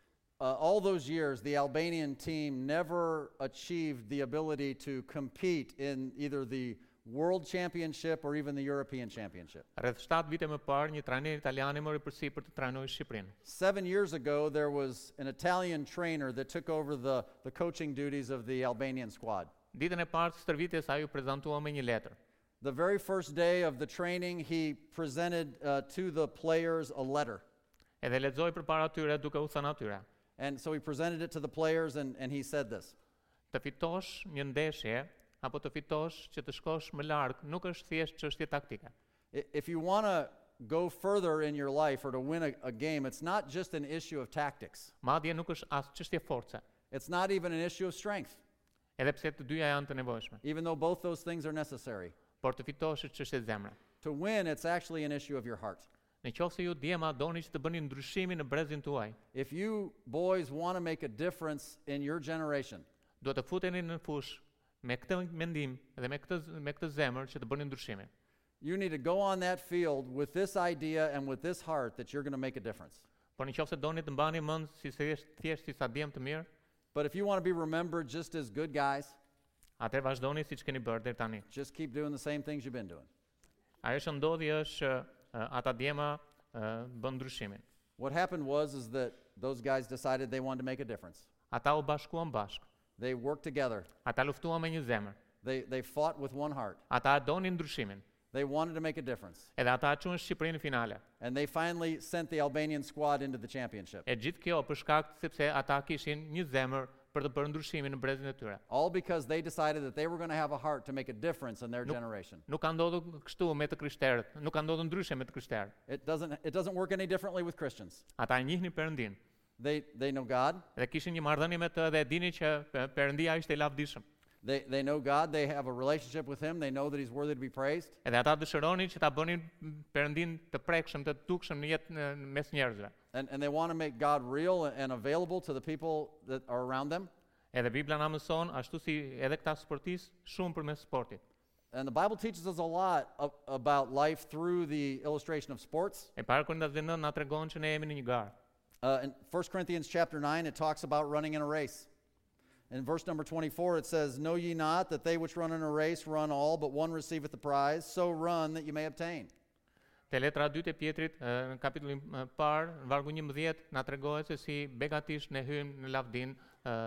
All those years, the Albanian team never achieved the ability to compete in either the World Championship or even the European Championship. Rreth 7 vite më parë, një trajner italian mori përsipër të trajnojë Shqipërinë. 7 years ago, there was an Italian trainer that took over the coaching duties of the Albanian squad. Ditën e parë të stërvitjes ai u prezantua me një letër. The very first day of the training, he presented to the players a letter. Edhe lexoi përpara tyre duke u thënë atyre: And so he presented it to the players and he said this. Të fitosh një ndeshje apo të fitosh që të shkosh më larg nuk është thjesht çështje taktike. If you want to go further in your life or to win a game, it's not just an issue of tactics. Madje nuk është as çështje force, It's not even an issue of strength, edhe pse të dyja janë të nevojshme. even though both those things are necessary. Por të fitosh është çështje zemre. To win, it's actually an issue of your heart. Në qoftë se ju djema doni që të bëni ndryshimin në brezin tuaj, If you boys want to make a difference in your generation, duhet të futeni në fushë me këtë mendim dhe me këtë zemër që të bëni ndryshimin. you need to go on that field with this idea and with this heart that you're going to make a difference. Por në qoftë se doni të mbani mend si thjesht si sa djem të mirë, But if you want to be remembered just as good guys, atëherë vazhdoni siç keni bërë deri tani. just keep doing the same things you've been doing. Ajo që ndodhi është ata djema bën ndryshimin. What happened was that those guys decided they wanted to make a difference. Ata u bashkuan bashkë. They worked together. Ata luftuan me një zemër. They fought with one heart. Ata donin ndryshimin. They wanted to make a difference. Edhe ata çuan Shqipërinë në finale. And they finally sent the Albanian squad into the championship. E gjithë kjo për shkak sepse ata kishin një zemër për të bërë ndryshimin në brezin e tyre. All because they decided that they were going to have a heart to make a difference in their generation. Nuk ka ndodhur kështu me të krishterët, nuk ka ndodhur ndryshe me të krishterët. It doesn't work any differently with Christians. Ata e njihnin Perëndin They know God. dhe kishin një marrëdhënie me të dhe e dinin që Perëndia ishte I lavdishëm. They know God. They have a relationship with Him. They know that He's worthy to be praised. Edhe ata dëshironin që ta bënin Perëndin të prekshëm, të dukshëm në jetë mes njerëzve. And they want to make God real and available to the people that are around them. Edhe Bibla na mëson ashtu si edhe këta sportistë shumë përmes sportit. And the Bible teaches us a lot about life through the illustration of sports. E para Korintas 9 na tregon që ne jemi në një garë. In 1 Corinthians chapter 9, it talks about running in a race. In verse number 24, it says, Know ye not that they which run in a race run all, but one receiveth the prize? So run that you may obtain. Te letra 2 e Pjetrit, në kapitullin parë, në vargu 11, na tregohet se si begatisht ne hyjmë në lavdin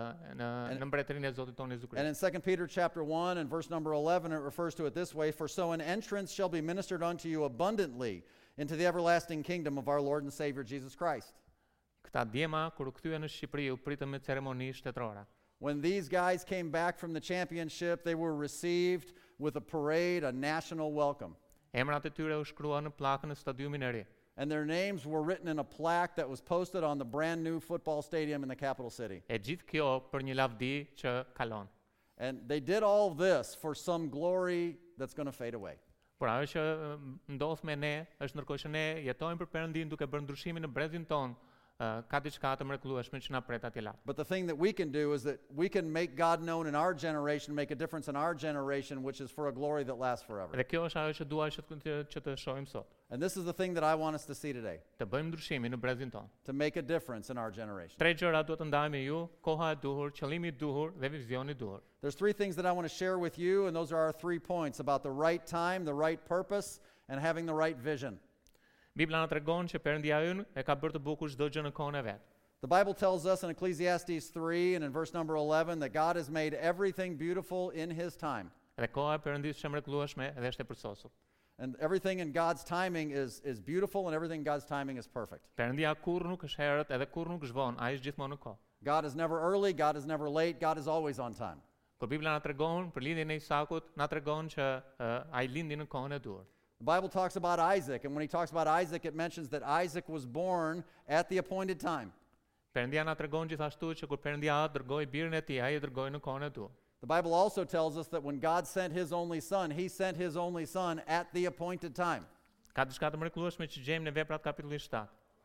në mbretërinë e Zotit tonë Jezu And Krisht. in 2 Peter chapter 1 and verse number 11, it refers to it this way, For so an entrance shall be ministered unto you abundantly into the everlasting kingdom of our Lord and Savior Jesus Christ. Këta djema kur u kthyen në Shqipëri u pritën me ceremoni shtetërore. When these guys came back from the championship, they were received with a parade, a national welcome. Emrat e tyre u shkruan në pllakën e stadiumit e ri. And their names were written in a plaque that was posted on the brand new football stadium in the capital city. E gjithë kjo për një lavdi që kalon. And they did all this for some glory that's going to fade away. Por ajo që ndodh me ne është ndërkohë që ne jetojmë për Perëndin duke bërë ndryshimin në brezin ton, ka diçka të mrekullueshme që na pret atje lart. But the thing that we can do is that we can make God known in our generation, make a difference in our generation, which is for a glory that lasts forever. Dhe kjo është ajo që dua që të shohim sot. And this is the thing that I want us to see today, Të bëjmë ndryshimin në brezin tonë. to make a difference in our generation. Tre gjëra duhet të ndajmë me ju: koha e duhur, qëllimi i duhur dhe vizioni i duhur. There's three things that I want to share with you, and those are our 3 points about the right time, the right purpose, and having the right vision. Bibla na tregon që Perëndia ynë e ka bërë të bukur çdo gjë në kohën e vet. The Bible tells us in Ecclesiastes 3 and in verse number 11 that God has made everything beautiful in His time. Dhe koha e Perëndisë është e mrekullueshme dhe është e përsosur. And everything in God's timing is beautiful, and everything in God's timing is perfect. Perëndia kurrë nuk është herët edhe kurrë nuk është vonë, ai është gjithmonë në kohë. God is never early, God is never late, God is always on time. Por Bibla na tregon për lindjen e Isakut, na tregon që ai lindi në kohën e duhur. The Bible talks about Isaac, and when he talks about Isaac, it mentions that Isaac was born at the appointed time. Perëndia na tregon gjithashtu që kur Perëndia dërgoi birin e tij, ai e dërgoi në kohën e duhur. The Bible also tells us that when God sent His only Son, He sent His only Son at the appointed time. Ka diçka të mrekullueshme që gjejmë në Veprat kapitulli 7.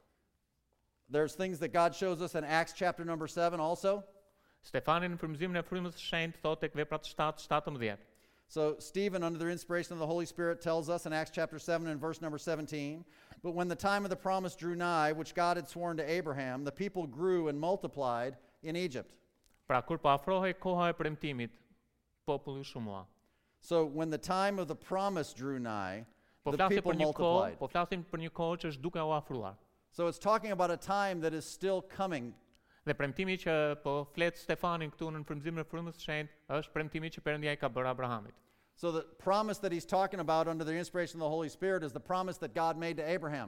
There's things that God shows us in Acts chapter number 7 also. Stefani në frymëzimin e frymës së shenjtë thotë tek Veprat 7:17. So Stephen, under the inspiration of the Holy Spirit, tells us in Acts chapter 7 and verse number 17, "But when the time of the promise drew nigh, which God had sworn to Abraham, the people grew and multiplied in Egypt." Pra kur po afrohej koha e premtimit, populli u shumua. So when the time of the promise drew nigh, Po the flasim people për një kohë, multiplied. po flasim për një kohë që është duke u afruar. So it's talking about a time that is still coming. Dhe premtimi që po flet Stefani këtu në frymëzimin e frymës së shenjtë është premtimi që Perëndia I ka bërë Abrahamit. So the promise that he's talking about under the inspiration of the Holy Spirit is the promise that God made to Abraham,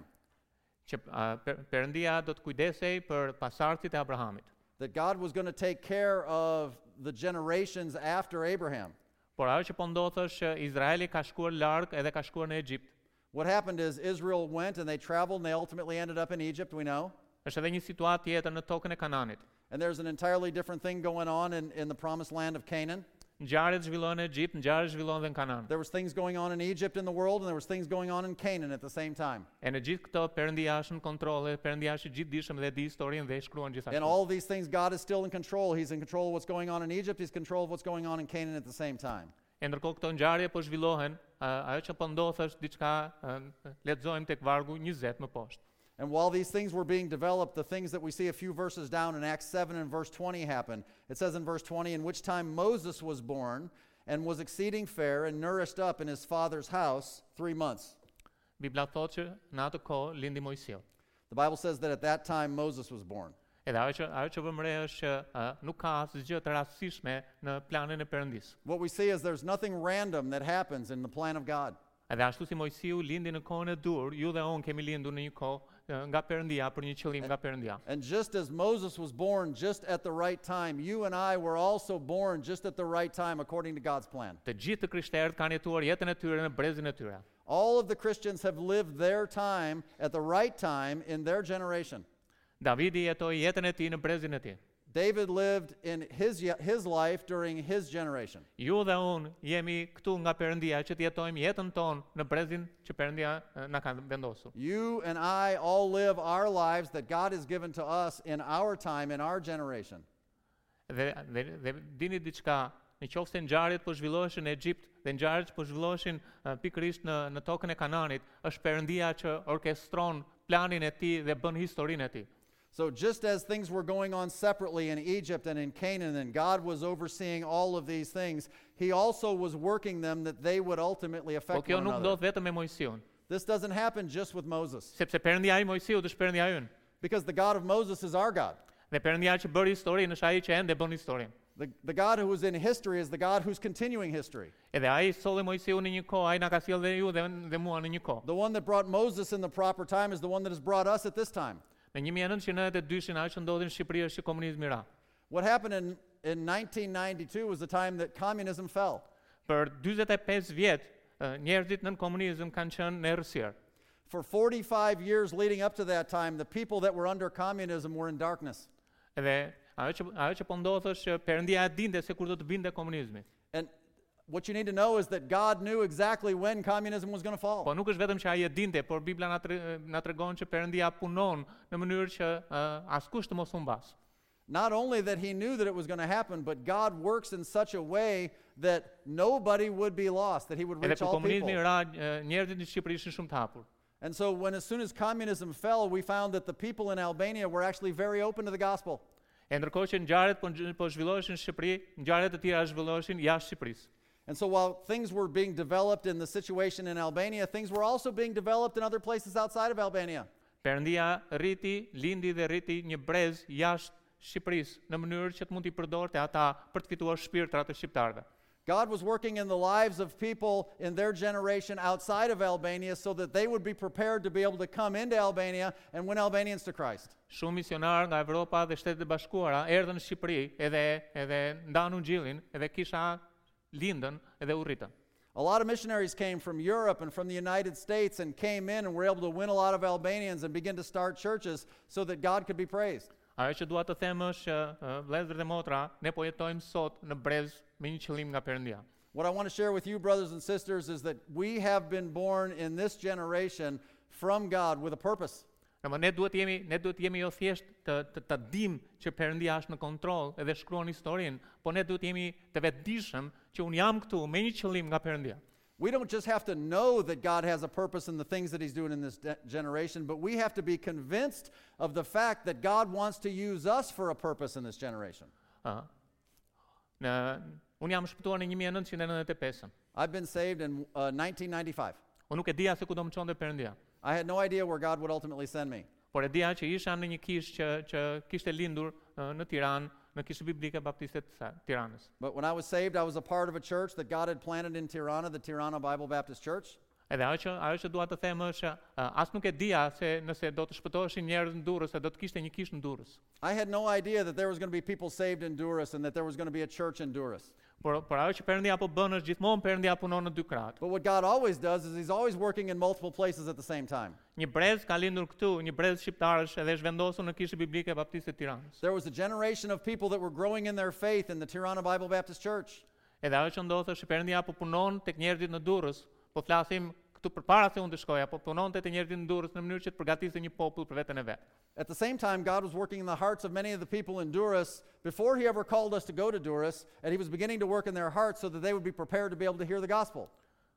Që Perëndia do të kujdesej për pasardhësit e Abrahamit. that God was going to take care of the generations after Abraham. Por ajo që po ndodh është që Izraeli ka shkuar larg edhe ka shkuar në Egjipt. What happened is Israel went and they traveled and they ultimately ended up in Egypt, we know. Është edhe një situatë tjetër në tokën e Kananit. And there's an entirely different thing going on in the promised land of Canaan. Ngjarjet zhvillohen në Egjipt, ngjarjet zhvillohen edhe në Kanan. There was things going on in Egypt in the world, and there was things going on in Canaan at the same time. E në gjithë këto Perëndia është në kontroll, dhe Perëndia është I gjithdijshëm dhe di historinë dhe e shkruan And gjithashtu. all of these things, God is still in control. He's in control of what's going on in Egypt. He's in control of what's going on in Canaan at the same time. E ndërkohë këto ngjarje po zhvillohen, ajo që po ndodh është diçka lexojmë tek vargu 20 më poshtë. And while these things were being developed, the things that we see a few verses down in Acts 7 and verse 20 happen. It says in verse 20, "In which time Moses was born and was exceeding fair and nourished up in his father's house 3 months." Bibla thotë që në atë kohë lindi Mojsiu. The Bible says that at that time Moses was born. Edhe ajo që vëmë re është që nuk ka asgjë të rastësishme në planin e Perëndisë. What we see is there's nothing random that happens in the plan of God. Edhe ashtu si Mojsiu lindi në kohën e dur, ju dhe unë kemi lindur në një kohë nga Perëndia për një qëllim nga Perëndia. And just as Moses was born just at the right time, you and I were also born just at the right time according to God's plan. Të gjithë të krishterët kanë jetuar jetën e tyre në brezin e tyre. All of the Christians have lived their time at the right time in their generation. Davidi jetoi jetën e tij në brezin e tij. David lived in his life during his generation. Ju dhe unë jemi këtu nga Perëndia që të jetojmë jetën tonë në brezin që Perëndia na ka vendosur. You and I all live our lives that God has given to us in our time, in our generation. Dhe dini diçka, në qoftë se ngjarjet po zhvilloheshin në Egjipt dhe ngjarjet po zhvilloheshin pikërisht në tokën e Kananit, është Perëndia që orkestron planin e tij dhe bën historinë e tij. So just as things were going on separately in Egypt and in Canaan, and God was overseeing all of these things, He also was working them that they would ultimately Po affect kjo one nuk another. ndodh vetëm me Mojsiun, This doesn't happen just with Moses, sepse Perëndia I Mojsiut është Perëndia ynë. because the God of Moses is our God. Dhe Perëndia që bëri historinë është ai që ende bën historinë. The God who is in history is the God who's continuing history. Edhe ai solli Mojsiun në një kohë, ai na ka sjellë dhe ju dhe mua në një kohë. The one that brought Moses in the proper time is the one that has brought us at this time. Në 1992 ajo që ndodhi në Shqipëri është që komunizmi ra. What happened in 1992 was the time that communism fell. Për 45 vjet njerëzit nën komunizëm kanë qenë në errësirë. For 45 years leading up to that time, the people that were under communism were in darkness. Edhe ajo që po ndodh është që Perëndia e dinte se kur do të vinte komunizmi. And What you need to know is that God knew exactly when communism was going to fall. Po nuk është vetëm që ai e dinte, por Bibla na tregon që Perëndia punon në mënyrë që askush të mos humbas. Not only that he knew that it was going to happen, but God works in such a way that nobody would be lost, that he would Edhe reach kur all komunizmi people. ra, njerëzit në Shqipëri ishin shumë të hapur. And so as soon as communism fell, we found that the people in Albania were actually very open to the gospel. E ndërkohë që ngjarjet po zhvilloheshin në Shqipëri, ngjarjet e tjera zhvilloheshin jashtë Shqipërisë. And so while things were being developed in the situation in Albania, things were also being developed in other places outside of Albania. Perëndia lindi dhe rriti një brez jashtë Shqipërisë në mënyrë që të mund t'i përdorte ata për të fituar shpirtrat e shqiptarëve. God was working in the lives of people in their generation outside of Albania so that they would be prepared to be able to come into Albania and win Albanians to Christ. Shumë misionar nga Evropa dhe Shtetet e Bashkuara erdhën në Shqipëri edhe ndanu Ungjillin, edhe kisha lindën edhe u rritën. A lot of missionaries came from Europe and from the United States and came in and were able to win a lot of Albanians and begin to start churches so that God could be praised. Ajo që dua të them është që vëllezër dhe motra, ne po jetojmë sot në brez me një qëllim nga Perëndia. What I want to share with you, brothers and sisters, is that we have been born in this generation from God with a purpose. Ne duhet jemi jo thjesht të dim që Perëndia është në kontroll edhe shkruan historinë, po ne duhet jemi të vetëdijshëm që un jam këtu me një qëllim nga Perëndia. We don't just have to know that God has a purpose in the things that he's doing in this generation, but we have to be convinced of the fact that God wants to use us for a purpose in this generation. Un jam shpëtuar në 1995. I've been saved in 1995. Unë nuk e dija se ku do më çonte Perëndia. I had no idea where God would ultimately send me. Por e dija që isha në një kishë që kishte lindur në Tiranë, në kishë biblike baptiste të Tiranës. But when I was saved, I was a part of a church that God had planted in Tirana, the Tirana Bible Baptist Church. Edhe ajo që dua të them është as nuk e dija se nëse do të shpëtoheshin njerëz në Durrës, se do të kishte një kishë në Durrës. I had no idea that there was going to be people saved in Durrës and that there was going to be a church in Durrës. Por ajo që Perëndia po bën është gjithmonë Perëndia punon në dy krahët. But what God always does is he's always working in multiple places at the same time. Një brez ka lindur këtu, një brez shqiptarësh edhe është vendosur në kishën biblike baptiste të Tiranës. There was a generation of people that were growing in their faith in the Tirana Bible Baptist Church. Edhe ajo që ndodhte është Perëndia po punon tek njerëzit në Durrës, po flasim këtu përpara se unë të shkoja, po punonte te njerëzit në Durrës në mënyrë që të përgatisë një popull për veten e vet. At the same time, God was working in the hearts of many of the people in Durrës before he ever called us to go to Durrës, and he was beginning to work in their hearts so that they would be prepared to be able to hear the gospel.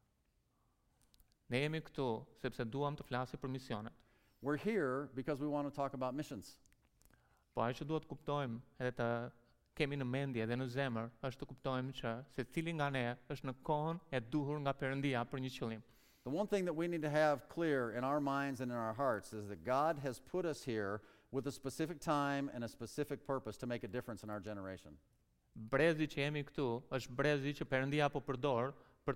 Ne jemi këtu sepse duam të flasim për misionet. We're here because we want to talk about missions. Po ajo që duhet të kuptojmë edhe të kemi në mendje dhe në zemër është të kuptojmë që secili nga ne është në kohën e duhur nga Perëndia për një qëllim. The one thing that we need to have clear in our minds and in our hearts is that God has put us here with a specific time and a specific purpose to make a difference in our generation. Brezi që jemi këtu është brezi që Perëndia po përdor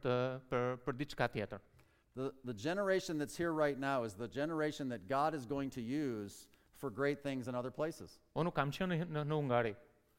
për diçka tjetër. The generation that's here right now is the generation that God is going to use for great things in other places. Unë nuk kam qenë në Hungari.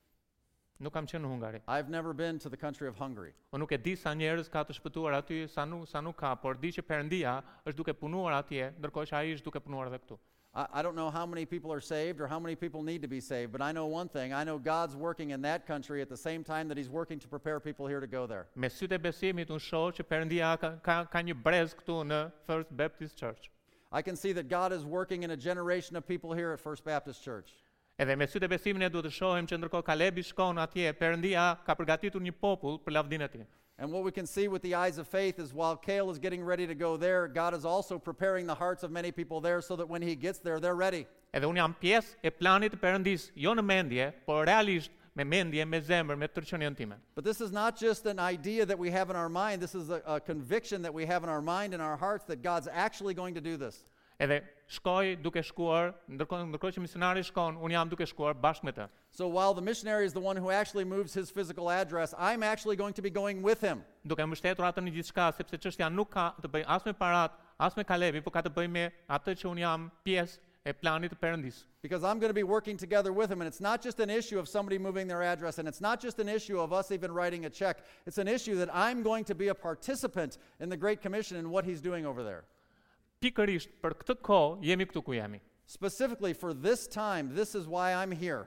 Nuk kam qenë në Hungari. I've never been to the country of Hungary. Unë nuk e di sa njerëz ka të shpëtuar aty, sa nuk ka, por di që Perëndia është duke punuar atje, ndërkohë që ai është duke punuar edhe këtu. I don't know how many people are saved or how many people need to be saved, but I know one thing. I know God's working in that country at the same time that he's working to prepare people here to go there. Me sytë e besimit unë shoh që Perëndia ka një brez këtu në First Baptist Church. I can see that God is working in a generation of people here at First Baptist Church. Edhe me sytë e besimit ne duhet të shohim që ndërkohë Kalebi shkon atje, Perëndia ka përgatitur një popull për lavdinë e tij. And what we can see with the eyes of faith is while Cale is getting ready to go there, God is also preparing the hearts of many people there so that when he gets there, they're ready. Edhe unë jam pjesë e planit të Perëndisë, jo në mendje, por realisht me mendje, me zemër, me tërqenien time. But this is not just an idea that we have in our mind. This is a conviction that we have in our mind and our hearts that God's actually going to do this. Edhe shkoj duke shkuar, ndërkohë që misionari shkon, unë jam duke shkuar bashkë me të. So while the missionary is the one who actually moves his physical address, I'm actually going to be going with him. Duke mbështetur atë në gjithçka, sepse çështja nuk ka të bëjë as me Parat, as me Kalebin, por ka të bëjë me atë që unë jam pjesë e planit të Perëndisë. Because I'm going to be working together with him, and it's not just an issue of somebody moving their address, and it's not just an issue of us even writing a check. It's an issue that I'm going to be a participant in the Great Commission and what he's doing over there. Pikërisht për këtë kohë jemi këtu ku jemi. Specifically for this time, this is why I'm here.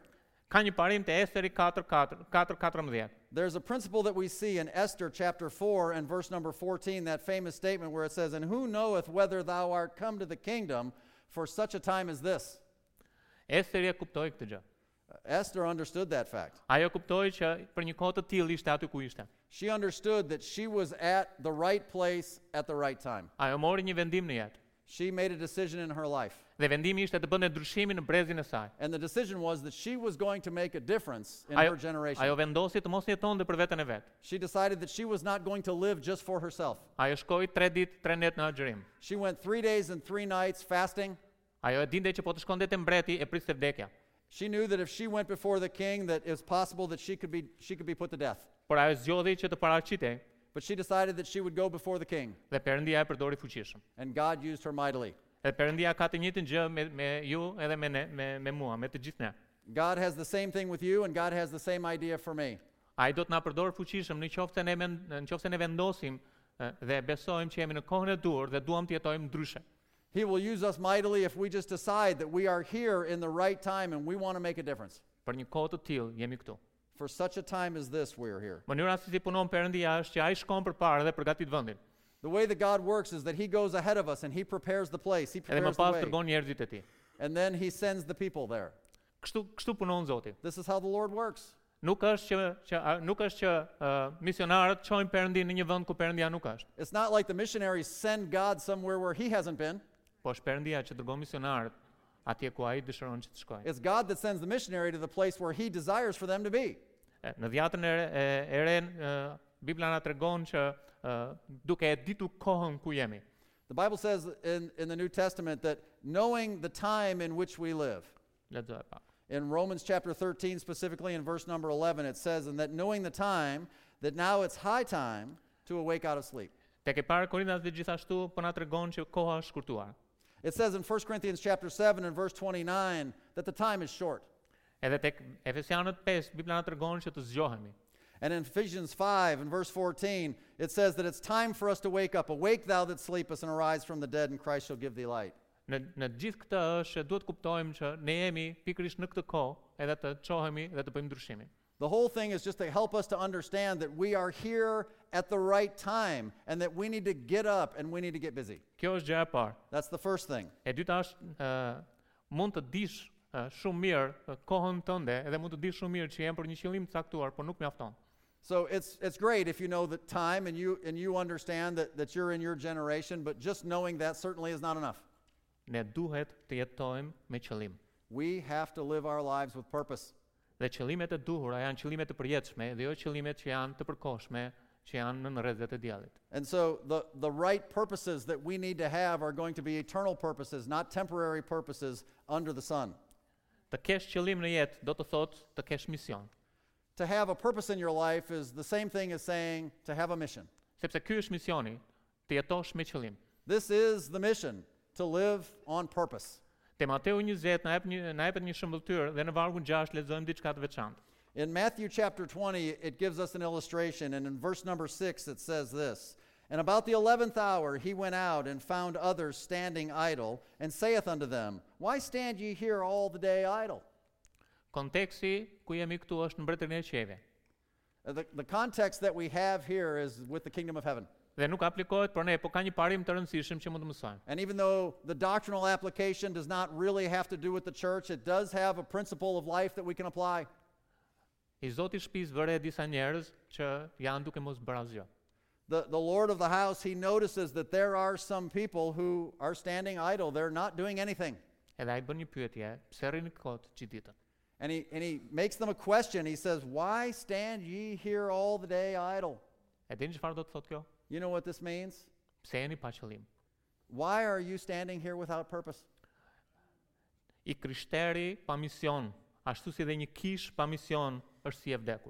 Ka një parim të Esteri 4:14. There's a principle that we see in Esther chapter 4 and verse number 14, that famous statement where it says, "And who knoweth whether thou art come to the kingdom for such a time as this?" Esteri e kuptoi këtë gjë. Esther understood that fact. Ajo kuptoi që për një kohë të tillë ishte aty ku ishte. She understood that she was at the right place at the right time. Ajo mori një vendim në jetë. She made a decision in her life. Dhe vendimi ishte të bënte ndryshimin në brezin e saj. And the decision was that she was going to make a difference in her generation. Ajo vendosi të mos jetonte për veten e vet. She decided that she was not going to live just for herself. Ajo shkoi 3 ditë, 3 netë në agjërim. She went 3 days and 3 nights fasting. Ajo e dinte që po të shkonte te mbreti e priste vdekja. She knew that if she went before the king that it was possible that she could be put to death. Por ajo zgjodhi që të paraqitej But she decided that she would go before the king, dhe Perëndia e përdori fuqishëm. and God used her mightily. Dhe Perëndia ka të njëjtën gjë me ju edhe me mua, me të gjithë ne. God has the same thing with you, and God has the same idea for me. Ai do të na përdor fuqishëm nëse ne vendosim dhe besojmë që jemi në kohën e dur dhe duam të jetojmë ndryshe. He will use us mightily if we just decide that we are here in the right time and we want to make a difference. Për një kohë të tillë jemi këtu. For such a time as this, we are here. Mënyra se si punon Perëndia është që ai shkon përpara dhe përgatit vendin. The way that God works is that He goes ahead of us and He prepares the place. He Edhe më prepares the pas way. dërgon njerëzit e tij. And then He sends the people there. Kështu punon Zoti. This is how the Lord works. Nuk është që misionarët çojnë Perëndin në një vend ku Perëndia nuk është. It's not like the missionaries send God somewhere where He hasn't been. Po është Perëndia që dërgon misionarët atje ku ai dëshiron që të shkojnë. It's God that sends the missionary to the place where He desires for them to be. Në dhjatën e re Bibla na tregon që duke e ditur kohën ku jemi. The Bible says in the New Testament that knowing the time in which we live, Lexoj pak. in Romans chapter 13 specifically in verse number 11, it says, and that knowing the time, that now it's high time to awake out of sleep. Tek e parë Korintas dhe gjithashtu po na tregon që koha është shkurtuar. It says in 1 Corinthians chapter 7 and verse 29 that the time is short. Edhe tek Efesianët 5 Bibla na tregon që të zgjohemi. And in Ephesians 5 and verse 14, it says that it's time for us to wake up. Awake thou that sleepest and arise from the dead, and Christ shall give thee light. Në gjithë këtë është që duhet kuptojmë që ne jemi pikërisht në këtë kohë edhe të çohemi dhe të bëjmë ndryshimin. The whole thing is just to help us to understand that we are here at the right time and that we need to get up and we need to get busy. Kjo është gjëja e parë. That's the first thing. E dyta është mund të dish shumë mirë kohën tënde edhe mund të dish shumë mirë që jam për një qëllim të caktuar, por nuk mjafton. So it's great if you know the time and you understand that you're in your generation, but just knowing that certainly is not enough. Ne duhet të jetojmë me qëllim. We have to live our lives with purpose. Dhe qëllimet e duhura janë qëllimet të përjetshme dhe jo qëllimet që janë të përkohshme, që janë në rrezet e diellit. And so the right purposes that we need to have are going to be eternal purposes, not temporary purposes under the sun. Të kesh qëllim në jetë do të thotë të kesh mision. To have a purpose in your life is the same thing as saying to have a mission. Sepse ky është misioni, të jetosh me qëllim. This is the mission, to live on purpose. Te Mateu 20 na jepet një shëmbëltyr dhe në vargun 6 lexojmë diçka të veçantë. In Matthew chapter 20, it gives us an illustration, and in verse number 6 it says this, and about the 11th hour he went out and found others standing idle, and saith unto them, why stand ye here all the day idle? Konteksti ku jemi këtu është në mbretërinë e qiejve. The context that we have here is with the kingdom of heaven. Dhe nuk aplikohet për ne, po ka një parim të rëndësishëm që mund të mësojmë. And even though the doctrinal application does not really have to do with the church, it does have a principle of life that we can apply. I Zoti i shtëpisë vëre disa njerëz që janë duke mos bërë asgjë. The Lord of the house, he notices that there are some people who are standing idle. They're not doing anything. Edhe ai bën një pyetje, pse rrini kot gjithë ditën? And he makes them a question. He says, why stand ye here all the day idle? E dini çfarë do të thotë kjo? You know what this means? Pse jeni pa qëllim? Why are you standing here without purpose? I krishteri pa mision, ashtu si dhe një kish pa mision është si e vdekur.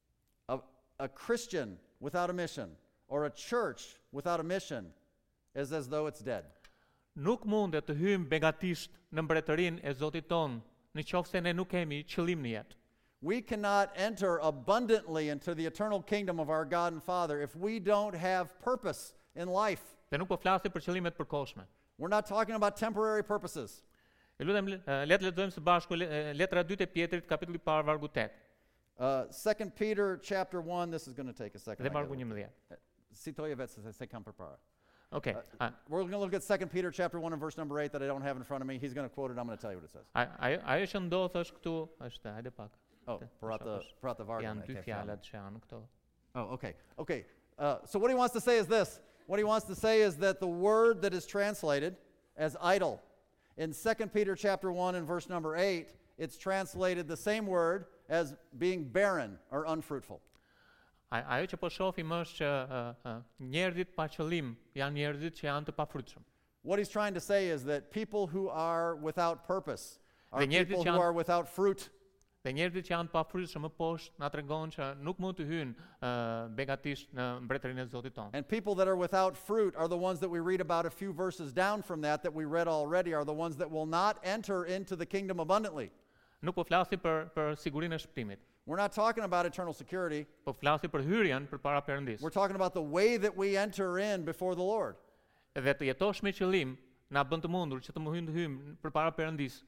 A Christian without a mission or a church without a mission is as though it's dead. Nuk mundet të hyjmë begatisht në mbretërinë e Zotit ton, nëse ne nuk kemi qëllim në jetë. We cannot enter abundantly into the eternal kingdom of our God and Father if we don't have purpose in life. Dhe nuk po flasim për qëllimet përkohshme. We're not talking about temporary purposes. Ju lutem le të lexojmë së bashku letra e dytë e Pjetrit, kapitulli i parë, vargu 8 2 Peter chapter 1, this is going to take a second. dhe I vargu gotta- 11. Si to je vetë se kam përpara. Okay. We're going to look at 2 Peter chapter 1 and verse number 8 that I don't have in front of me. He's going to quote it. I'm going to tell you what it says. Ajo që ndodh është këtu, është, hajde pak. Oh, brought the varg. Janë dy fjalat që janë këto. Oh, okay. Okay. So what he wants to say is this. What he wants to say is that the word that is translated as idle in 2 Peter chapter 1 and verse number 8, it's translated the same word as being barren or unfruitful. Ajo që po shohim është që njerëzit pa qëllim janë njerëzit që janë të pafrytshëm. What he's trying to say is that people who are without purpose are Dhe njerëzit people që who janë- are without fruit. Dhe njerëzit që janë të pafrytshëm më poshtë na tregon që nuk mund të hyjnë begatisht në mbretërinë e Zotit tonë. And people that are without fruit are the ones that we read about a few verses down from that we read already, are the ones that will not enter into the kingdom abundantly. Nuk po flasim për sigurinë e shpëtimit, We're not talking about eternal security. po flasim për hyrjen përpara Perëndis. We're talking about the way that we enter in before the Lord. Dhe të jetosh me qëllim na bën të mundur që të hyjmë përpara Perëndis,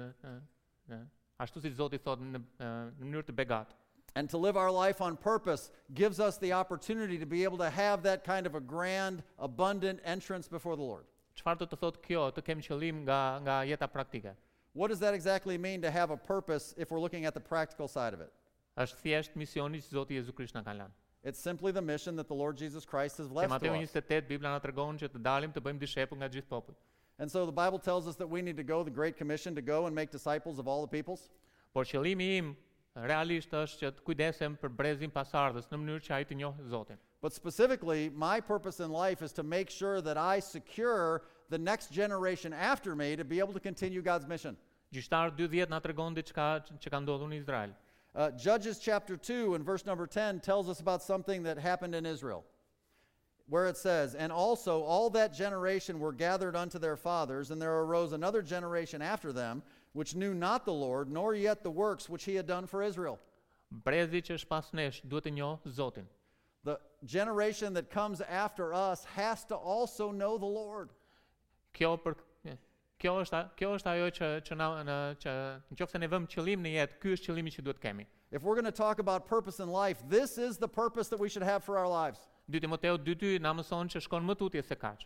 ashtu si Zoti thotë në mënyrë të begatë. And to live our life on purpose gives us the opportunity to be able to have that kind of a grand, abundant entrance before the Lord. Çfarë do të thotë kjo, të kem qëllim nga jeta praktike? What does that exactly mean to have a purpose if we're looking at the practical side of it? Është thjesht misioni që Zoti Jezu Krisht na ka lënë. It's simply the mission that the Lord Jesus Christ has Te left to Mateu us. 28 Bibla na tregon që të dalim të bëjmë dishepujt nga gjithë populli. And so the Bible tells us that we need to go, the Great Commission, to go and make disciples of all the peoples. Por qëllimi im realisht është që të kujdesem për brezin pasardhës në mënyrë që ai të njohë Zotin. But specifically, my purpose in life is to make sure that I secure the next generation after me to be able to continue God's mission. Gjyqtar 12 na tregon diçka që ka ndodhur në Izrael. Judges chapter 2 and verse number 10 tells us about something that happened in Israel, where it says, "And also all that generation were gathered unto their fathers, and there arose another generation after them, which knew not the Lord, nor yet the works which he had done for Israel." Brezi që është pas nesh duhet të njohë Zotin. The generation that comes after us has to also know the Lord. Kjo është ajo që nëse ne vëmë qëllim në jetë, ky është qëllimi që duhet kemi. If we're going to talk about purpose in life, this is the purpose that we should have for our lives. 2 Timoteu 2:2 na mëson që shkon më tutje se kaq.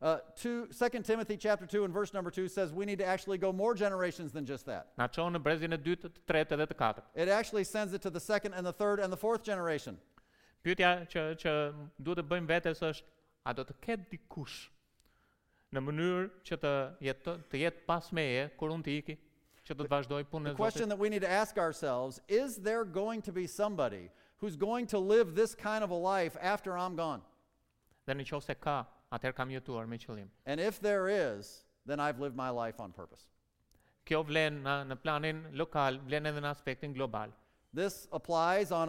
2 Timothy chapter 2 and verse number 2 says we need to actually go more generations than just that. Na çon në brezin e dytë, të tretë dhe të katërt. It actually sends it to the second and the third and the fourth generation. Pyetja që duhet të bëjmë vetes është, a do të ketë dikush në mënyrë që të jetë pas meje kur unë të iki, që të vazhdoj punën The e question Zotit? that we need to ask ourselves, is there going to be somebody who's going to live this kind of a life after I'm gone? Dhe nëse ka, atëherë kam jetuar me qëllim. And if there is, then I've lived my life on purpose. Kjo vlen në planin lokal, vlen edhe në aspektin global. This applies on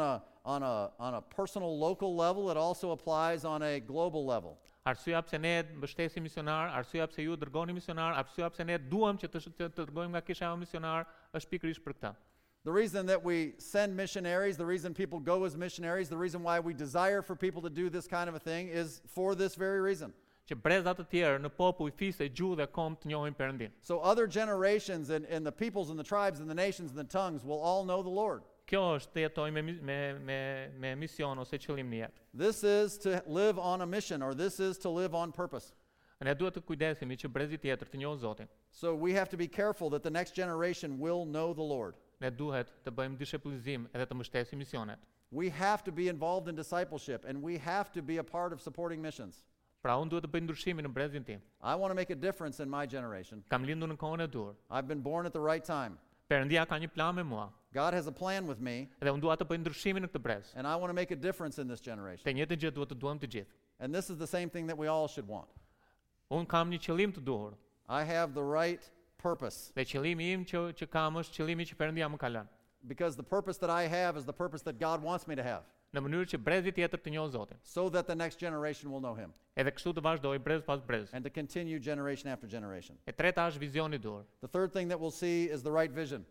a personal local level. It also applies on a global level. Arsyeja pse ne mbështesim misionar, arsyeja pse ju dërgoni misionar, arsyeja pse ne duam që të dërgojmë nga kisha e misionar është pikërisht për këtë. The reason that we send missionaries, the reason people go as missionaries, the reason why we desire for people to do this kind of a thing is for this very reason. Që brezat të tjerë në popull, fisë, gjuhë dhe kom të njohin Perëndin. So other generations and the peoples and the tribes and the nations and the tongues will all know the Lord. Kjo është të jetojmë me mision ose qëllim në jetë. This is to live on a mission, or this is to live on purpose. Ne duhet të kujdesemi që brezi tjetër të njohë Zotin. So we have to be careful that the next generation will know the Lord. Ne duhet të bëjmë dishepullizim edhe të mbështesim misionet. We have to be involved in discipleship, and we have to be a part of supporting missions. Pra unë duhet të bëj ndryshimin në brezin tim. I want to make a difference in my generation. Kam lindur në kohën e dur. I've been born at the right time. Perëndia ka një plan me mua God has a plan with me, dhe unë dua të bëj ndryshimin në këtë brez. and I want to make a difference in this generation. Të njëjtën gjë duhet të duam të gjithë. And this is the same thing that we all should want. Unë kam një qëllim të duhur. I have the right purpose, Dhe qëllimi im që kam është qëllimi që Perëndia më ka lënë. because the purpose that I have is the purpose that God wants me to have, Në mënyrë që brezi tjetër të njohë Zotin. so that the next generation will know him, Edhe kështu të vazhdoj brez pas brez. and to continue generation after generation. E treta është vizioni i dur. The third thing that we'll see is the right vision.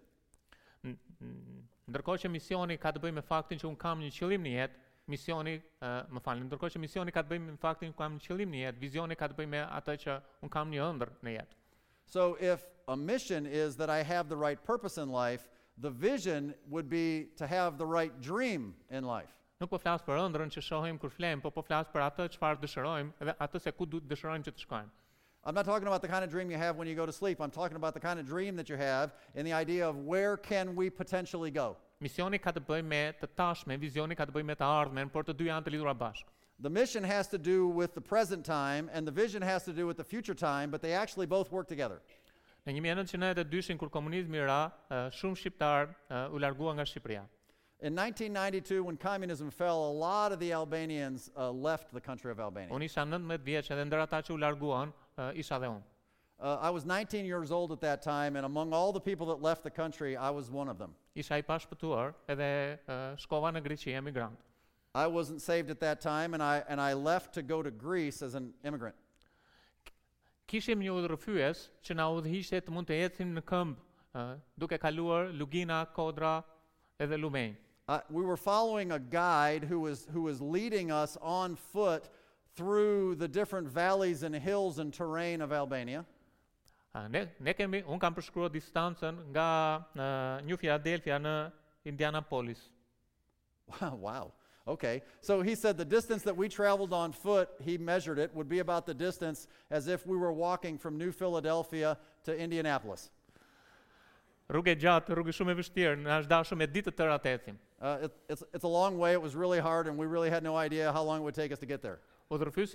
Ndërkohë që misioni ka të bëjë me faktin që un kam një qëllim në jetë, ndërkohë që misioni ka të bëjë me faktin që kam një qëllim në jetë, vizioni ka të bëjë me atë që un kam një ëndër në jetë. So if a mission is that I have the right purpose in life, the vision would be to have the right dream in life. Nuk po flas për ëndrrën që shohim kur flem, po flas për atë çfarë dëshirojmë dhe atë se ku dëshirojmë që të shkojmë. I'm not talking about the kind of dream you have when you go to sleep. I'm talking about the kind of dream that you have in the idea of where can we potentially go. Misioni ka të bëjë me të tashmen, vizioni ka të bëjë me të ardhmen, por të dy janë të lidhura bashkë. The mission has to do with the present time and the vision has to do with the future time, but they actually both work together. Në 1992 kur komunizmi ra, shumë shqiptar u largua nga Shqipëria. In 1992, when communism fell, a lot of the Albanians left the country of Albania. Unë isha 19 vjeç edhe ndër ata që u larguan, isha dhe unë. I was 19 years old at that time, and among all the people that left the country, I was one of them. Isha I pashpëtuar edhe shkova në Greqi emigrant. I wasn't saved at that time, and I left to go to Greece as an immigrant. Kishim një udhërrëfyes që na udhëhiqte të mund të ecim në këmbë, duke kaluar Lugina, Kodra edhe Lumej. We were following a guide who was leading us on foot through the different valleys and hills and terrain of Albania. Unë kam përshkruar distancën nga New Philadelphia në Indianapolis. Wow. Okay. So he said the distance that we traveled on foot, he measured it, would be about the distance as if we were walking from New Philadelphia to Indianapolis. Rrugë gjatë, rrugë shumë e vështirë, na është dashur me ditë të tëra të ecim. It's a long way. It was really hard, and we really had no idea how long it would take us to get there. Udhërfyesi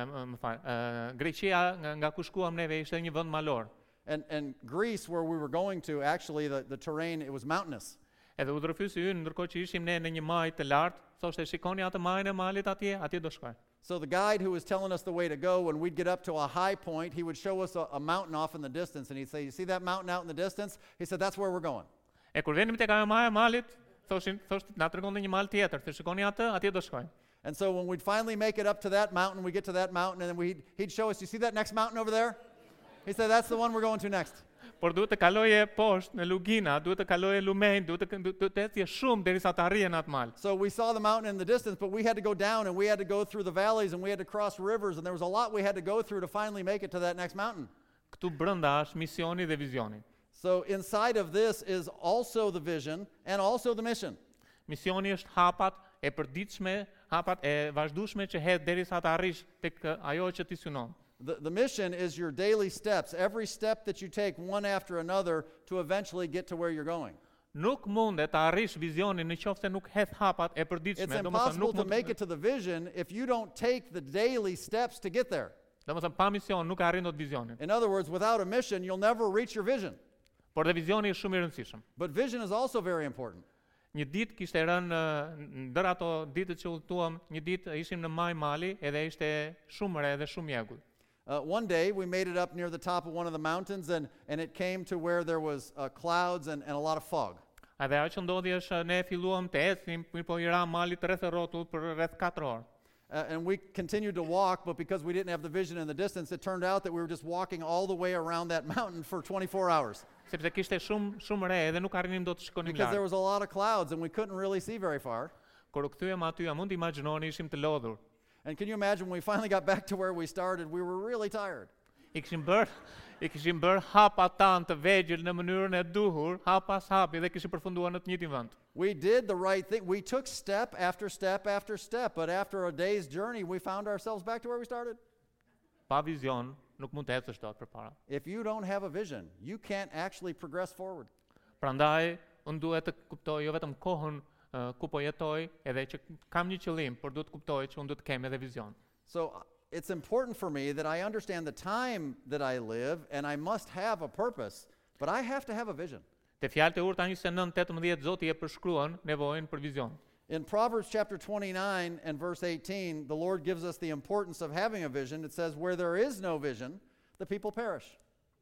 ynë, Greqia nga ku shkuam neve ishte një vend malor. And Greece, where we were going to, actually the terrain, it was mountainous. Edhe udhërfyesi ynë, ndërkohë që ishim ne në një maj të lartë, thoshte shikoni atë majën e malit atje do shkoj. So the guide who was telling us the way to go, when we'd get up to a high point, he would show us a mountain off in the distance, and he'd say, "You see that mountain out in the distance?" He said, "That's where we're going." E kur venim tek ajo majë e malit, thoshte na tregonte një mal tjetër, se shikoni atë, atje do shkoj. And so when we'd finally make it up to that mountain, we get to that mountain, and then he'd show us, "You see that next mountain over there?" He said, "That's the one we're going to next." Por duhet të kaloje poshtë në Lugina, duhet të kaloje Lumejn, duhet të ecje shumë derisa të arrije në atë mal. So we saw the mountain in the distance, but we had to go down and we had to go through the valleys and we had to cross rivers and there was a lot we had to go through to finally make it to that next mountain. Këtu brenda është misioni dhe vizioni. So inside of this is also the vision and also the mission. Misioni është hapat e përditshme, hapat e vazhdueshme që hedh derisa të arrish tek ajo që ti synon. The mission is your daily steps, every step that you take one after another to eventually get to where you're going. Nuk mundet të arrish vizionin nëse nuk hedh hapat e përditshme. It's impossible to make it to the vision if you don't take the daily steps to get there. Domethënë pa mision nuk arrin dot vizionin. In other words, without a mission, you'll never reach your vision. Por dhe vizioni është shumë i rëndësishëm. But vision is also very important. Një ditë kishte rënë ndër ato ditët që udhëtuam, një ditë ishim në maj mali edhe ishte shumë re dhe shumë mjegull. One day we made it up near the top of one of the mountains and it came to where there was clouds and a lot of fog. Edhe ajo që ndodhi është ne filluam të ecim, po I ra malit rreth rrotull për rreth 4 orë. And we continued to walk, but because we didn't have the vision in the distance, it turned out that we were just walking all the way around that mountain for 24 hours. Sepse kishte shumë re edhe nuk arrinim dot të shkonim Because there lart. was a lot of clouds and we couldn't really see very far. Kur u kthyem aty, a mund të imagjinoni ishim të lodhur. And can you imagine when we finally got back to where we started, we were really tired. I kishim bër hapa tan të vegjël në mënyrën e duhur, hap pas hapi dhe kishim përfunduar në të njëjtin vend. We did the right thing. We took step after step after step, but after a day's journey, we found ourselves back to where we started. Pa vizion nuk mund të ecësh dot përpara. If you don't have a vision, you can't actually progress forward. Prandaj unë duhet të kuptoj jo vetëm kohën ku po jetoj, edhe që kam një qëllim, por duhet të kuptoj që unë duhet të kem edhe vizion. So it's important for me that I understand the time that I live and I must have a purpose, but I have to have a vision. Te fjalët e urta 29:18 Zoti e përshkruan nevojën për vizion. In Proverbs chapter 29 and verse 18, the Lord gives us the importance of having a vision. It says, "Where there is no vision, the people perish."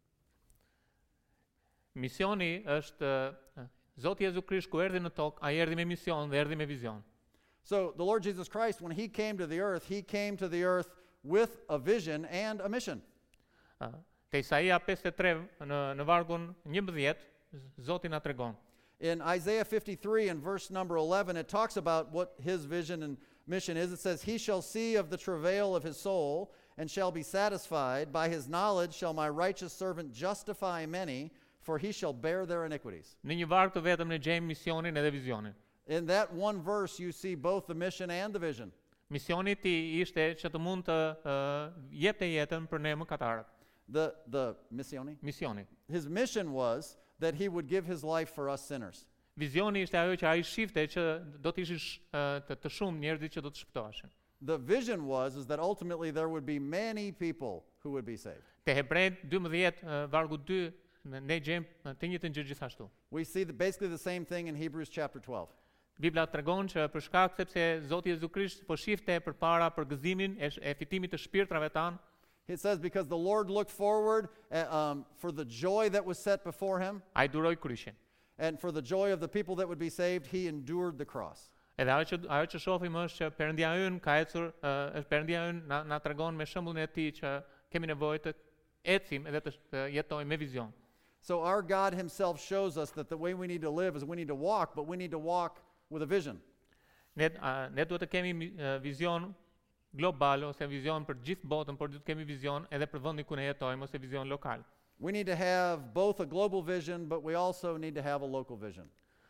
Misioni është Zoti Jezu Krisht ku erdhi në tokë, ai erdhi me mision dhe erdhi me vizion. So the Lord Jesus Christ, when he came to the earth with a vision and a mission. Te Isaia 53 në vargun 11 Zoti na tregon. In Isaiah 53 and verse number 11, it talks about what his vision and mission is. It says, "He shall see of the travail of his soul, and shall be satisfied. By his knowledge shall my righteous servant justify many, for he shall bear their iniquities. Në një varg të vetëm ne gjejmë misionin edhe vizionin. In that one verse, you see both the mission and the vision. Misioni i tij ishte që të mund të jepte jetën për ne mëkatarët. The Misioni. his mission was that he would give his life for us sinners. Vizioni ishte ajo që ai shifte që do të ishin të shumë njerëzit që do të shpëtoheshin. The vision was that ultimately there would be many people who would be saved. Te Hebrejt 12 vargu 2 ne gjejmë të njëjtën gjë gjithashtu. We see basically the same thing in Hebrews chapter 12. Bibla tregon që për shkak sepse Zoti Jezu Krisht po shifte përpara për gëzimin e fitimit të shpirtrave tanë. It says, because the Lord looked forward for the joy that was set before him, Ai duroi kryqin. and for the joy of the people that would be saved, he endured the cross. Edhe ajo që shohim është që Perëndia ynë ka ecur, Perëndia ynë na tregon me shembullin e tij që kemi nevojë të ecim edhe të jetojmë me vizion. So our God himself shows us that the way we need to live is we need to walk, but we need to walk with a vision. Ne duhet të kemi vizion global ose vizion për gjithë botën, por duhet të kemi vizion edhe për vendin ku ne jetojmë ose vizion lokal. We need to have both a global vision, but we also need to have a local vision.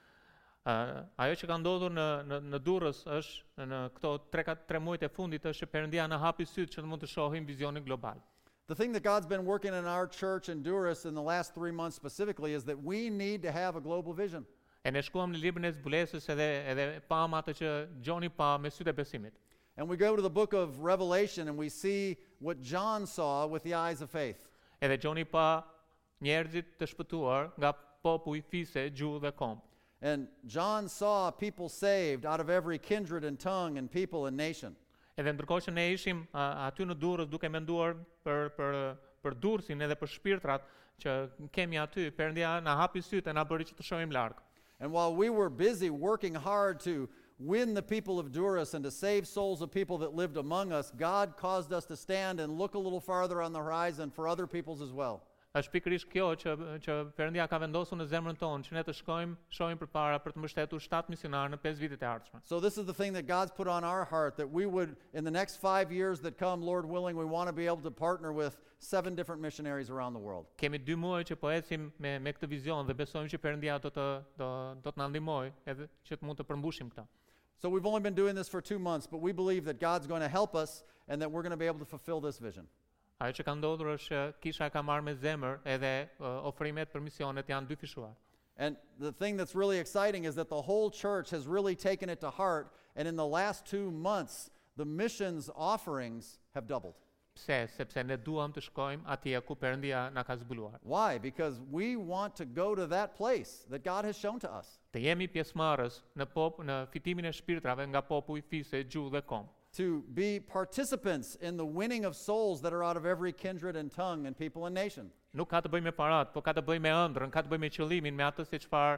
Ajo që ka ndodhur në Durrës është në këto 3 muajt e fundit është që Perëndia na hapi sytë që të mund të shohim vizionin global. The thing that God's been working in our church in Durrës in the last 3 months specifically is that we need to have a global vision. E ne shkuam në librin e zbulesës edhe pam atë që Gjoni pa me sytë e besimit. And we go to the book of Revelation and we see what John saw with the eyes of faith. Edhe Gjoni pa njerëzit të shpëtuar nga populli, fise, gjuhë dhe kom. And John saw people saved out of every kindred and tongue and people and nation. Edhe ndërkohë që ne ishim aty në Durrës duke menduar për Durrësin edhe për shpirtrat që kemi aty, Perëndia na hapi sytë e na bëri që të shohim larg. And while we were busy working hard to win the people of Durrës and to save souls of people that lived among us, God caused us to stand and look a little farther on the horizon for other peoples as well. Është pikërisht kjo që Perëndia ka vendosur në zemrën tonë që ne të shohim përpara për të mbështetur 7 misionarë në 5 vitet e ardhshme. So this is the thing that God's put on our heart, that we would, in the next 5 years that come, Lord willing, we want to be able to partner with 7 different missionaries around the world. Kemi 2 muaj që po ecim me këtë vizion dhe besojmë që Perëndia do të na ndihmojë edhe që të mund të përmbushim këtë. So we've only been doing this for 2 months, but we believe that God's going to help us and that we're going to be able to fulfill this vision. Ajo që ka ndodhur është që kisha ka marrë me zemër edhe ofrimet për misionet janë dyfishuar. And the thing that's really exciting is that the whole church has really taken it to heart, and in the last 2 months, the missions offerings have doubled. Pse? Sepse ne duam të shkojmë atje ku Perëndia na ka zbuluar. Why? Because we want to go to that place that God has shown to us. Të jemi pjesëmarrës në fitimin e shpirtrave nga populli, fise, gjuhë dhe kom. To be participants in the winning of souls that are out of every kindred and tongue and people and nation. Nuk ka të bëjë me parat, po ka të bëjë me ëndrrën, ka të bëjë me qëllimin, me atë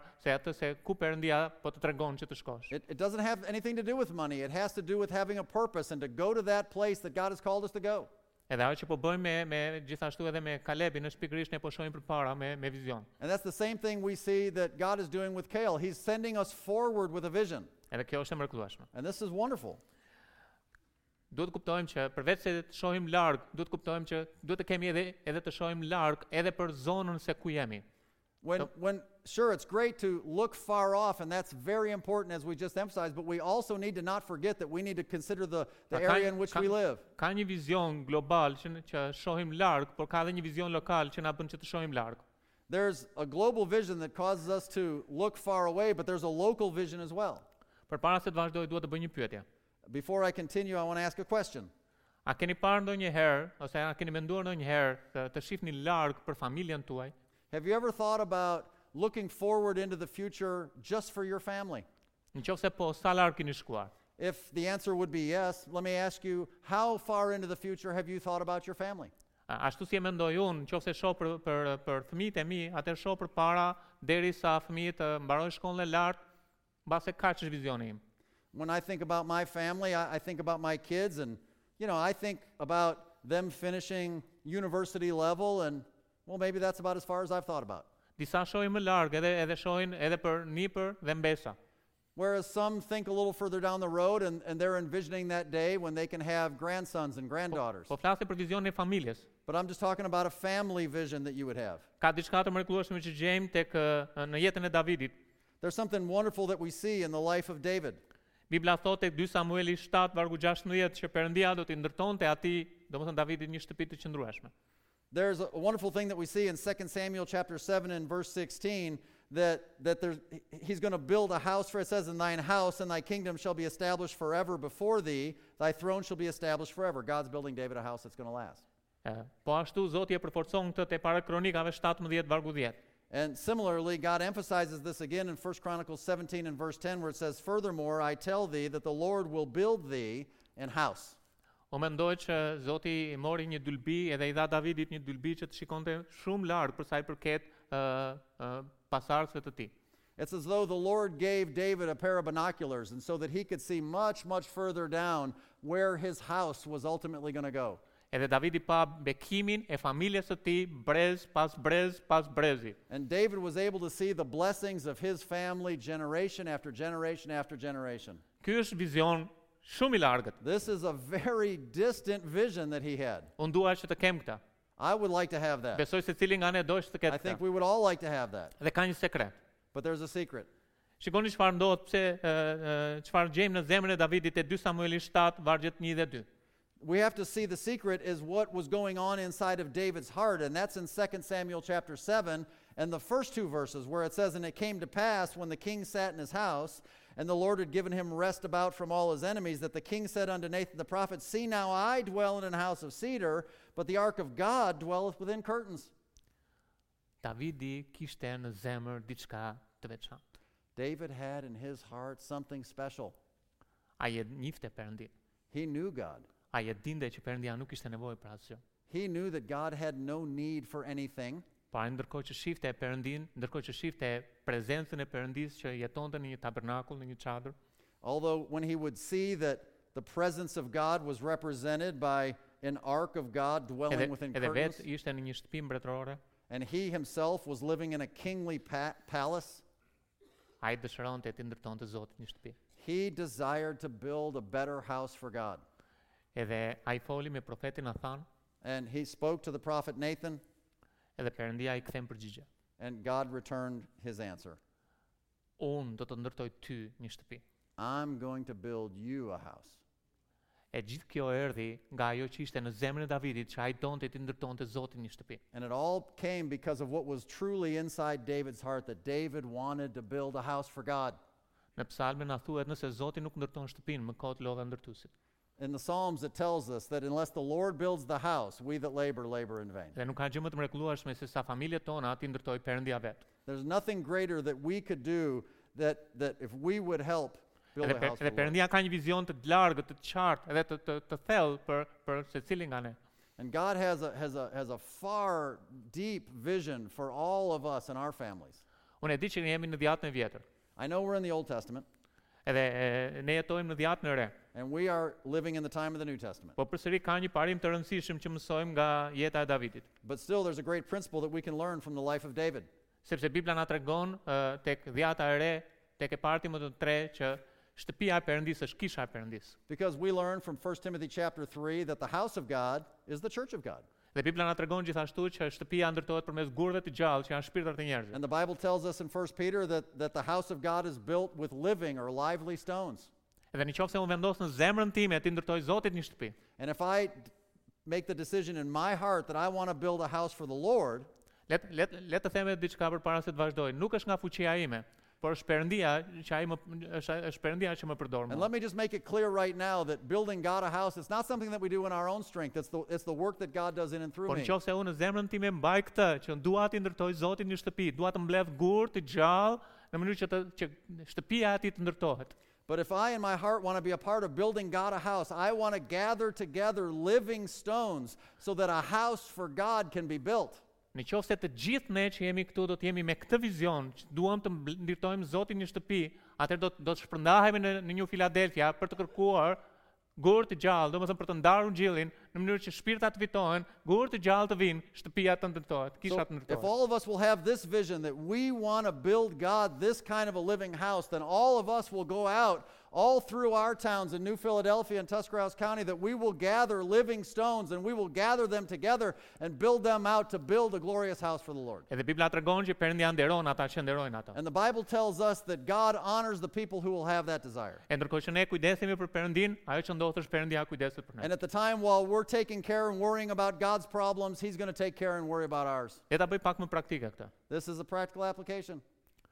se ku Perëndia po të tregon që të shkosh. It doesn't have anything to do with money. It has to do with having a purpose and to go to that place that God has called us to go. Edhe ajo që po bëjmë me gjithashtu edhe me Kalebin është pikërisht ne po shohim përpara me vizion. And that's the same thing we see that God is doing with Cale. He's sending us forward with a vision. Edhe kjo është e mrekullueshme. And this is wonderful. Duhet të kuptojmë që përveç se të shohim larg, duhet të kuptojmë që duhet të kemi edhe të shohim larg edhe për zonën se ku jemi. When sure, it's great to look far off, and that's very important as we just emphasized, but we also need to not forget that we need to consider the area in which we live. Ka një vizion global që shohim larg, por ka edhe një vizion lokal që na bën që të shohim larg. There's a global vision that causes us to look far away, but there's a local vision as well. Përpara se të vazhdoj, duhet të bëj një pyetje. Before I continue, I want to ask a question. A keni parë ndonjëherë ose a keni menduar ndonjëherë të shihni larg për familjen tuaj? Have you ever thought about looking forward into the future just for your family? Nëse po, sa larg keni shkuar? If the answer would be yes, let me ask you, how far into the future have you thought about your family? Ashtu si e mendoj unë, nëse shoh për fëmijët e mi, atë shoh përpara derisa fëmijët të mbarojnë shkollën e lartë, mbase kaq është vizioni im. When I think about my family, I think about my kids, and I think about them finishing university level, and well, maybe that's about as far as I've thought about. Disa shohin më larg, edhe shohin edhe për nipër dhe mbesa. Whereas some think a little further down the road and they're envisioning that day when they can have grandsons and grandaughters. Po flasim për vizionin e familjes. But I'm just talking about a family vision that you would have. Ka diçka të mrekullueshme që gjejmë tek në jetën e Davidit. There's something wonderful that we see in the life of David. Bibla thotë tek 2 Samueli 7 vargu 16 që Perëndia do t'i ndërtonte atij, domethënë Davidit, një shtëpi të qëndrueshme. There's a wonderful thing that we see in 2 Samuel chapter 7 and verse 16 that he's going to build a house for, it says, in thine house and thy kingdom shall be established forever before thee, thy throne shall be established forever. God's building David a house that's going to last. Po ashtu Zoti e përforcon këtë te para Kronikave 17 vargu 10. And similarly, God emphasizes this again in 1 Chronicles 17 and verse 10 where it says, furthermore, I tell thee that the Lord will build thee an house. O mendoj që Zoti i mori një dulbi edhe I dha Davidit një dulbi që të shikonte shumë larg për sa I përket pasardhësve të tij. It's as though the Lord gave David a pair of binoculars and so that he could see much, much further down where his house was ultimately going to go. Edhe Davidi pa bekimin e familjes së tij, brez pas brez pas brezi. And David was able to see the blessings of his family generation after generation after generation. Ky është vizion shumë I largët. This is a very distant vision that he had. Unë dua që të kem këtë. I would like to have that. Besoj se cili nga ne do të ketë I think këtë. we would all like to have that. Dhe ka një sekret. But there's a secret. Shikoni çfarë ndodh, çfarë gjejmë në zemrën e Davidit te 2 Samueli 7 vargjet 1 dhe 2. We have to see the secret is what was going on inside of David's heart, and that's in 2 Samuel chapter 7 and the first 2 verses where it says, and it came to pass when the king sat in his house and the Lord had given him rest about from all his enemies, that the king said unto Nathan the prophet, see now I dwell in an house of cedar, but the ark of God dwelleth within curtains. Davidi kishte në zemër diçka të veçantë. David had in his heart something special. Ai e njifte Perëndin. He knew God. Ai e dinte që Perëndia nuk kishte nevojë për asgjë. He knew that God had no need for anything. Pra ndërkohë që shifte Perëndin, ndërkohë që shifte prezencën e Perëndisë që jetonte në një tabernakull, në një çadër. Although when he would see that the presence of God was represented by an ark of God dwelling within Edhe curtains, vetë ishte në një shtëpi mbretërore, and he himself was living in a kingly palace, ai dëshironte të ndërtonte Zotit një shtëpi. he desired to build a better house for God. Edhe ai foli me profetin Nathan, And he spoke to the prophet Nathan, edhe Perëndia I kthen përgjigje. and God returned his answer. Unë do të ndërtoj ty një shtëpi. I'm going to build you a house. E gjithë kjo erdhi nga ajo që ishte në zemrën e Davidit, që ai donte të ndërtonte Zotit një shtëpi. And it all came because of what was truly inside David's heart, that David wanted to build a house for God. Në psalme na thuhet nëse Zoti nuk ndërton shtëpinë, më kot lodha ndërtuesit. In the Psalms, it tells us that unless the Lord builds the house, we that labor, labor in vain. Dhe nuk ka gjë më të mrekullueshme se sa familjet tona ti ndërtoi Perëndia vet. There's nothing greater that we could do that if we would help build a house for Edhe the Lord. Perëndia ka një vizion të largët, të qartë, edhe të thellë për secilin nga ne. And God has a far deep vision for all of us and our families. Unë e di që ne jemi në dhjetën e vjetër. I know we're in the Old Testament, Edhe ne jetojmë në dhjetën e re. and we are living in the time of the New Testament. Po përsëri ka një parim të rëndësishëm që mësojmë nga jeta e Davidit. But still, there's a great principle that we can learn from the life of David. Sepse Bibla na tregon tek dhjata e re, tek e parti më të tre që shtëpia e Perëndisë është kisha e Perëndisë. Because we learn from 1 Timothy chapter 3 that the house of God is the church of God. Dhe Bibla na tregon gjithashtu që shtëpia ndërtohet përmes gurëve të gjallë që janë shpirtrat e njerëzve. And the Bible tells us in 1 Peter that the house of God is built with living or lively stones. Edhe nëse unë vendos në zemrën time të ndërtoj Zotit një shtëpi, And if I make the decision in my heart that I want to build a house for the Lord, le të them edhe diçka përpara se të vazhdoj. Nuk është nga fuqia ime, por është Perëndia që ai është Perëndia që më përdor and mua. let me just make it clear right now that building God a house, it's not something that we do in our own strength. It's the work that God does in and through Por me. nëse unë në zemrën time mbaj këtë, që unë dua të ndërtoj Zotit një shtëpi, dua të mbledh gurë të gjallë në mënyrë që shtëpia e atij të ndërtohet. But if I in my heart want to be a part of building God a house, I want to gather together living stones so that a house for God can be built. Në qoftë se të gjithë ne që jemi këtu do të jemi me këtë vizion, që duam të ndërtojmë Zotin një shtëpi, atëherë do të shpërndahemi në një Filadelfia për të kërkuar gurë të gjallë, domethënë për të ndarë ungjillin në mënyrë që shpirtat të fitohen, gurë të gjallë të vinë, shtëpia të ndërtohet, So kishat if ndërtohet. all of us will have this vision that we want to build God this kind of a living house, then all of us will go out all through our towns in New Philadelphia and Tuscarawas County, that we will gather living stones and we will gather them together and build them out to build a glorious house for the Lord. Edhe Bibla tregon që Perëndia nderon ata që nderojnë ata. And the Bible tells us that God honors the people who will have that desire. E ndërkohë që ne kujdesemi për Perëndin, ajo që ndodh është Perëndia kujdeset për ne. And at the time while we're taking care and worrying about God's problems, He's going to take care and worry about ours. Le ta bëj pak më praktike këtë. This is a practical application.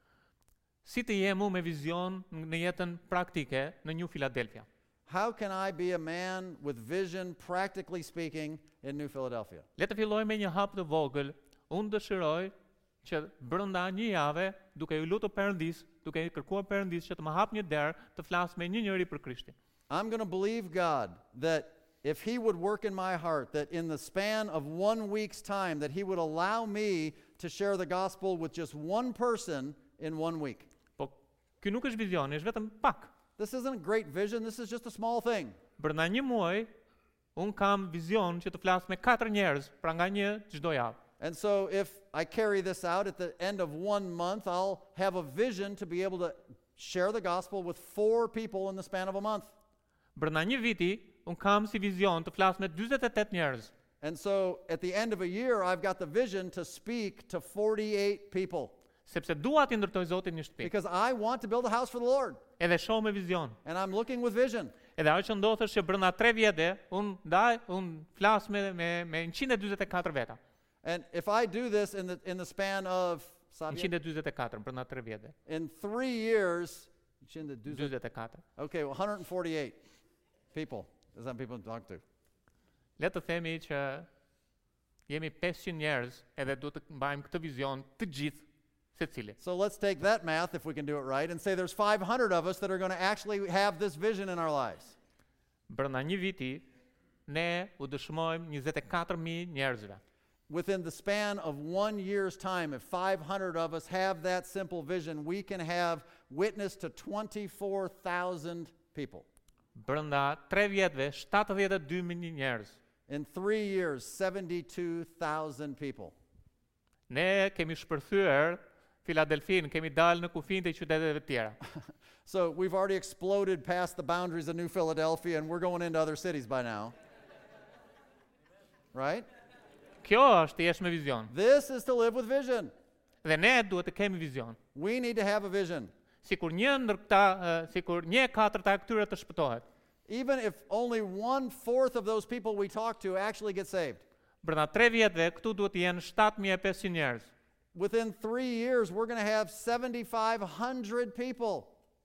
Si të jemu me vizion në jetën praktike në New Philadelphia? How can I be a man with vision, practically speaking, in New Philadelphia? Le të filloj me një hap të vogël. Unë dëshiroj që brenda një jave, duke i lutur Perëndis, duke i kërkuar Perëndis që të më hap një derë të flas me një njeri për Krishtin. I'm going to believe God that if He would work in my heart, that in the span of 1 week's time, that He would allow me to share the gospel with just one person in 1 week. Po, ky nuk është vizioni, është vetëm pak. This isn't a great vision, this is just a small thing. Brenda një muaj, unë kam vizion që të flas me 4 njerëz, pra nga një çdo javë. And so if I carry this out at the end of 1 month, I'll have a vision to be able to share the gospel with 4 people in the span of a month. Brenda një viti, unë kam si vizion të flas me 48 njerëz. And so at the end of a year, I've got the vision to speak to 48 people Sepse dua t'i ndërtoj Zotin një shtëpi. because I want to build a house for the Lord. Edhe shoh me vizion. And I'm looking with vision. Edhe ajo që ndodh është që brenda 3 vjete, unë flas me 144 veta. And if I do this in the span of 144 brenda 3 vjete. in 3 years, 44. okay, 148 people. Is that people to talk to? Le të themi që jemi 500 njerëz edhe duhet të mbajmë këtë vizion të gjithë secili. So let's take that math, if we can do it right, and say there's 500 of us that are going to actually have this vision in our lives. Brenda një viti ne u dëshmojmë 24.000 njerëzve. Within the span of 1 year's time, if 500 of us have that simple vision, we can have witness to 24,000 people. Brenda 3 vjetëve 72.000 njerëz. In 3 years, 72,000 people. Ne kemi shpërthyer Filadelfin, kemi dalë në kufijtë e qyteteve të tjera. So we've already exploded past the boundaries of New Philadelphia, and we're going into other cities by now. Right? Kjo është jesh me vizion. This is to live with vision. Dhe ne duhet të kemi vizion. We need to have a vision. Sikur një ndër këta, sikur 1/4 e këtyre të shpëtohet. Even if only 1/4 of those people we talk to actually get saved. Brenda 3 vjetëve këtu duhet të jenë 7.500 njerëz. Within 3 years, we're going to have 7,500 people.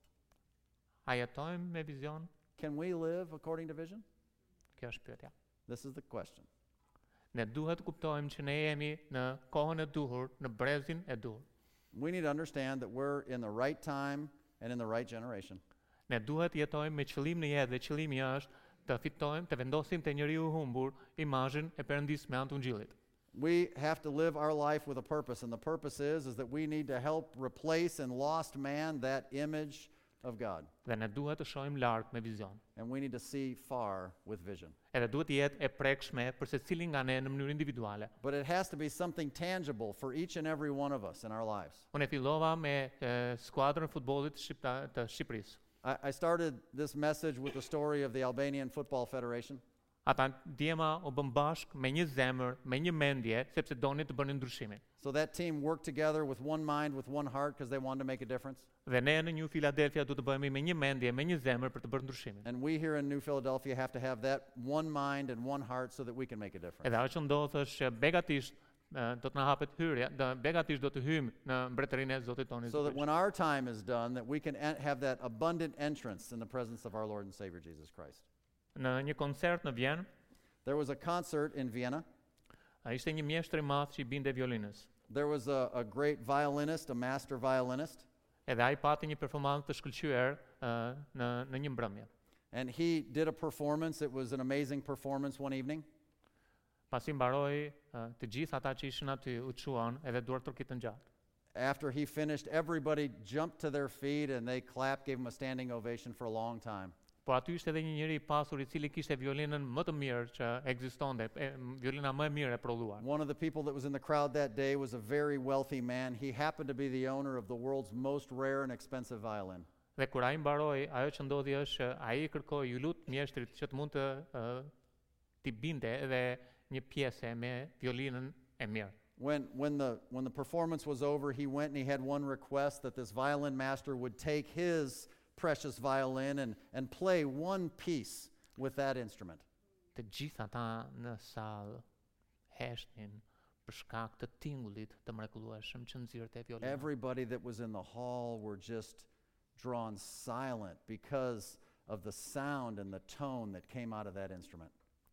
A jetojmë me vizion? Can we live according to vision? Kjo është pyetja. This is the question. Ne duhet të kuptojmë që ne jemi në kohën e duhur, në brezin e duhur. We need to understand that we're in the right time and in the right generation. Ne duhet të jetojmë me qëllim në jetë dhe qëllimi është të fitojmë, të vendosim te njeriu i humbur imazhin e Perëndisë me anë të Ungjillit. We have to live our life with a purpose, and the purpose is that we need to help replace in lost man that image of God. Dhe ne duhet të shohim larg me vizion. And we need to see far with vision. Edhe duhet të jetë e prekshme për secilin nga ne në mënyrë individuale. But it has to be something tangible for each and every one of us in our lives. Unë fillova me skuadrën e futbollit të Shqipërisë. I started this message with the story of the Albanian Football Federation. Ata djema u bën bashk me një zemër, me një mendje, sepse donin të bënin ndryshimin. So that team worked together with one mind, with one heart, because they wanted to make a difference. Dhe ne në New Philadelphia duhet të bëhemi me një mendje, me një zemër për të bërë ndryshimin. And we here in New Philadelphia have to have that one mind and one heart so that we can make a difference. Edhe ajo që ndodh është që begatisht do të na hapet hyrja, begatisht do të hyjmë në mbretërinë e Zotit tonë So that Jezusi. when our time is done, that we can have that abundant entrance in the presence of our Lord and Savior Jesus Christ. Në një koncert në Vjenë, There was a concert in Vienna. ishte një mjeshtër i madh që i binte violinës. There was a great violinist, a master violinist, Edhe ai pati një performancë të shkëlqyer në një mbrëmje. and he did a performance. It was an amazing performance one evening. Pasi mbaroi, të gjithë ata që ishin aty u çuan edhe duart turkit të ngjatë. After he finished, everybody jumped to their feet and they clapped, gave him a standing ovation for a long time. Por aty ishte edhe një njeri I pasur I cili kishte violinën më të mirë që ekzistonte, violina më e mirë e prodhuar. One of the people that was in the crowd that day was a very wealthy man. He happened to be the owner of the world's most rare and expensive violin. Dhe kur ai mbaroi, ajo që ndodhi është që ai kërkoi ju lut mjeshtrit që të mund të t'i binte edhe një pjesë me violinën e mirë. When the performance was over, he went and he had one request that this violin master would take his precious violin and play one piece with that instrument. Të gjithë ata në sallë heshtin për shkak të tingullit të mrekullueshëm që nxirrte violina. Everybody that was in the hall were just drawn silent because of the sound and the tone that came out of that instrument.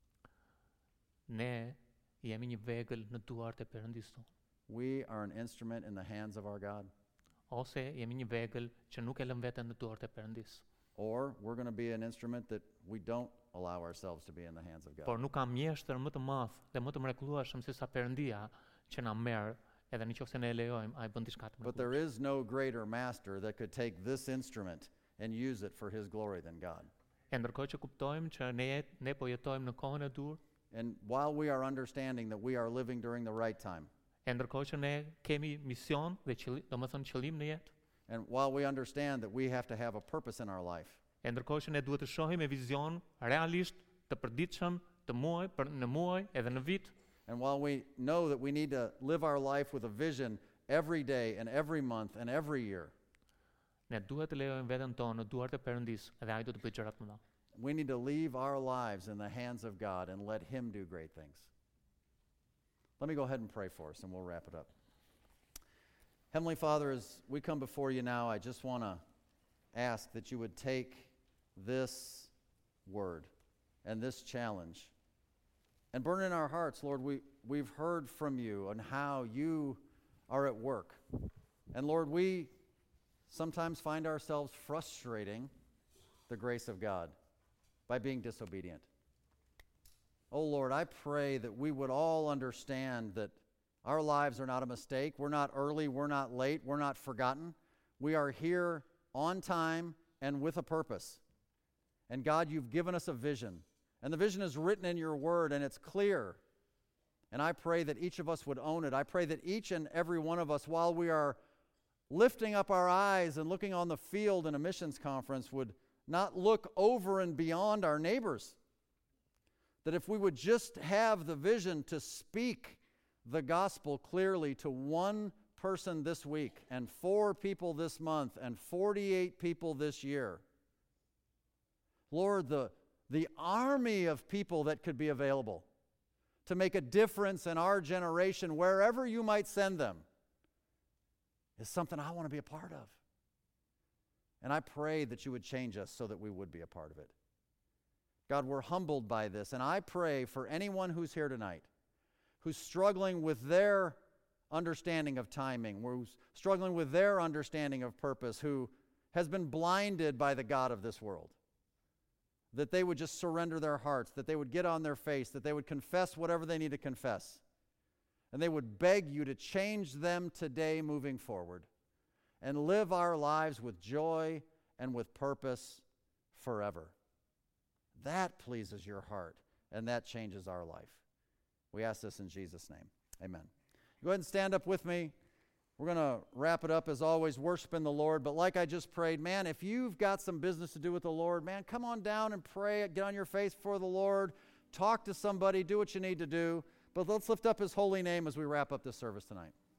Ne jemi një vegël në duart e Perëndis tonë. We are an instrument in the hands of our God. Ose jemi një vegël që nuk e lëm veten në duart e Perëndis. Or we're going to be an instrument that we don't allow ourselves to be in the hands of God. Por nuk ka mjeshtër më të madh dhe më të mrekullueshëm se sa Perëndia që na merr edhe nëse ne e lejojmë, ai bën diçka të But there mrekullueshme. is no greater master that could take this instrument and use it for his glory than God. E ndërkohë që kuptojmë që ne po jetojmë në kohën e dur, And while we are understanding that we are living during the right time, e ndërkohë që ne kemi mision dhe domethënë qëllim në jetë, and while we understand that we have to have a purpose in our life, e ndërkohë që ne duhet të shohim me vizion realisht të përditshëm në muaj edhe në vit, and while we know that we need to live our life with a vision every day and every month and every year, ne duhet të lejojmë veten tonë në duart e Perëndis dhe ai do të bëjë gjëra të mëdha. we need to leave our lives in the hands of God and let him do great things. Let me go ahead and pray for us and we'll wrap it up. Heavenly Father, as we come before you now, I just want to ask that you would take this word and this challenge and burn in our hearts. Lord, we've heard from you on how you are at work. And Lord, we sometimes find ourselves frustrating the grace of God by being disobedient. Oh Lord, I pray that we would all understand that our lives are not a mistake. We're not early, we're not late, we're not forgotten. We are here on time and with a purpose. And God, you've given us a vision. And the vision is written in your word and it's clear. And I pray that each of us would own it. I pray that each and every one of us, while we are lifting up our eyes and looking on the field in a missions conference, would not look over and beyond our neighbors. That if we would just have the vision to speak the gospel clearly to one person this week and 4 people this month and 48 people this year, Lord, the army of people that could be available to make a difference in our generation, wherever you might send them, is something I want to be a part of. And I pray that you would change us so that we would be a part of it. God, we're humbled by this, and I pray for anyone who's here tonight who's struggling with their understanding of timing, who's struggling with their understanding of purpose, who has been blinded by the God of this world, that they would just surrender their hearts, that they would get on their face, that they would confess whatever they need to confess, and they would beg you to change them today moving forward and live our lives with joy and with purpose forever. That pleases your heart, and that changes our life. We ask this in Jesus' name. Amen. Go ahead and stand up with me. We're going to wrap it up, as always, worshiping the Lord. But like I just prayed, man, if you've got some business to do with the Lord, man, come on down and pray. Get on your face before the Lord. Talk to somebody. Do what you need to do. But let's lift up his holy name as we wrap up this service tonight.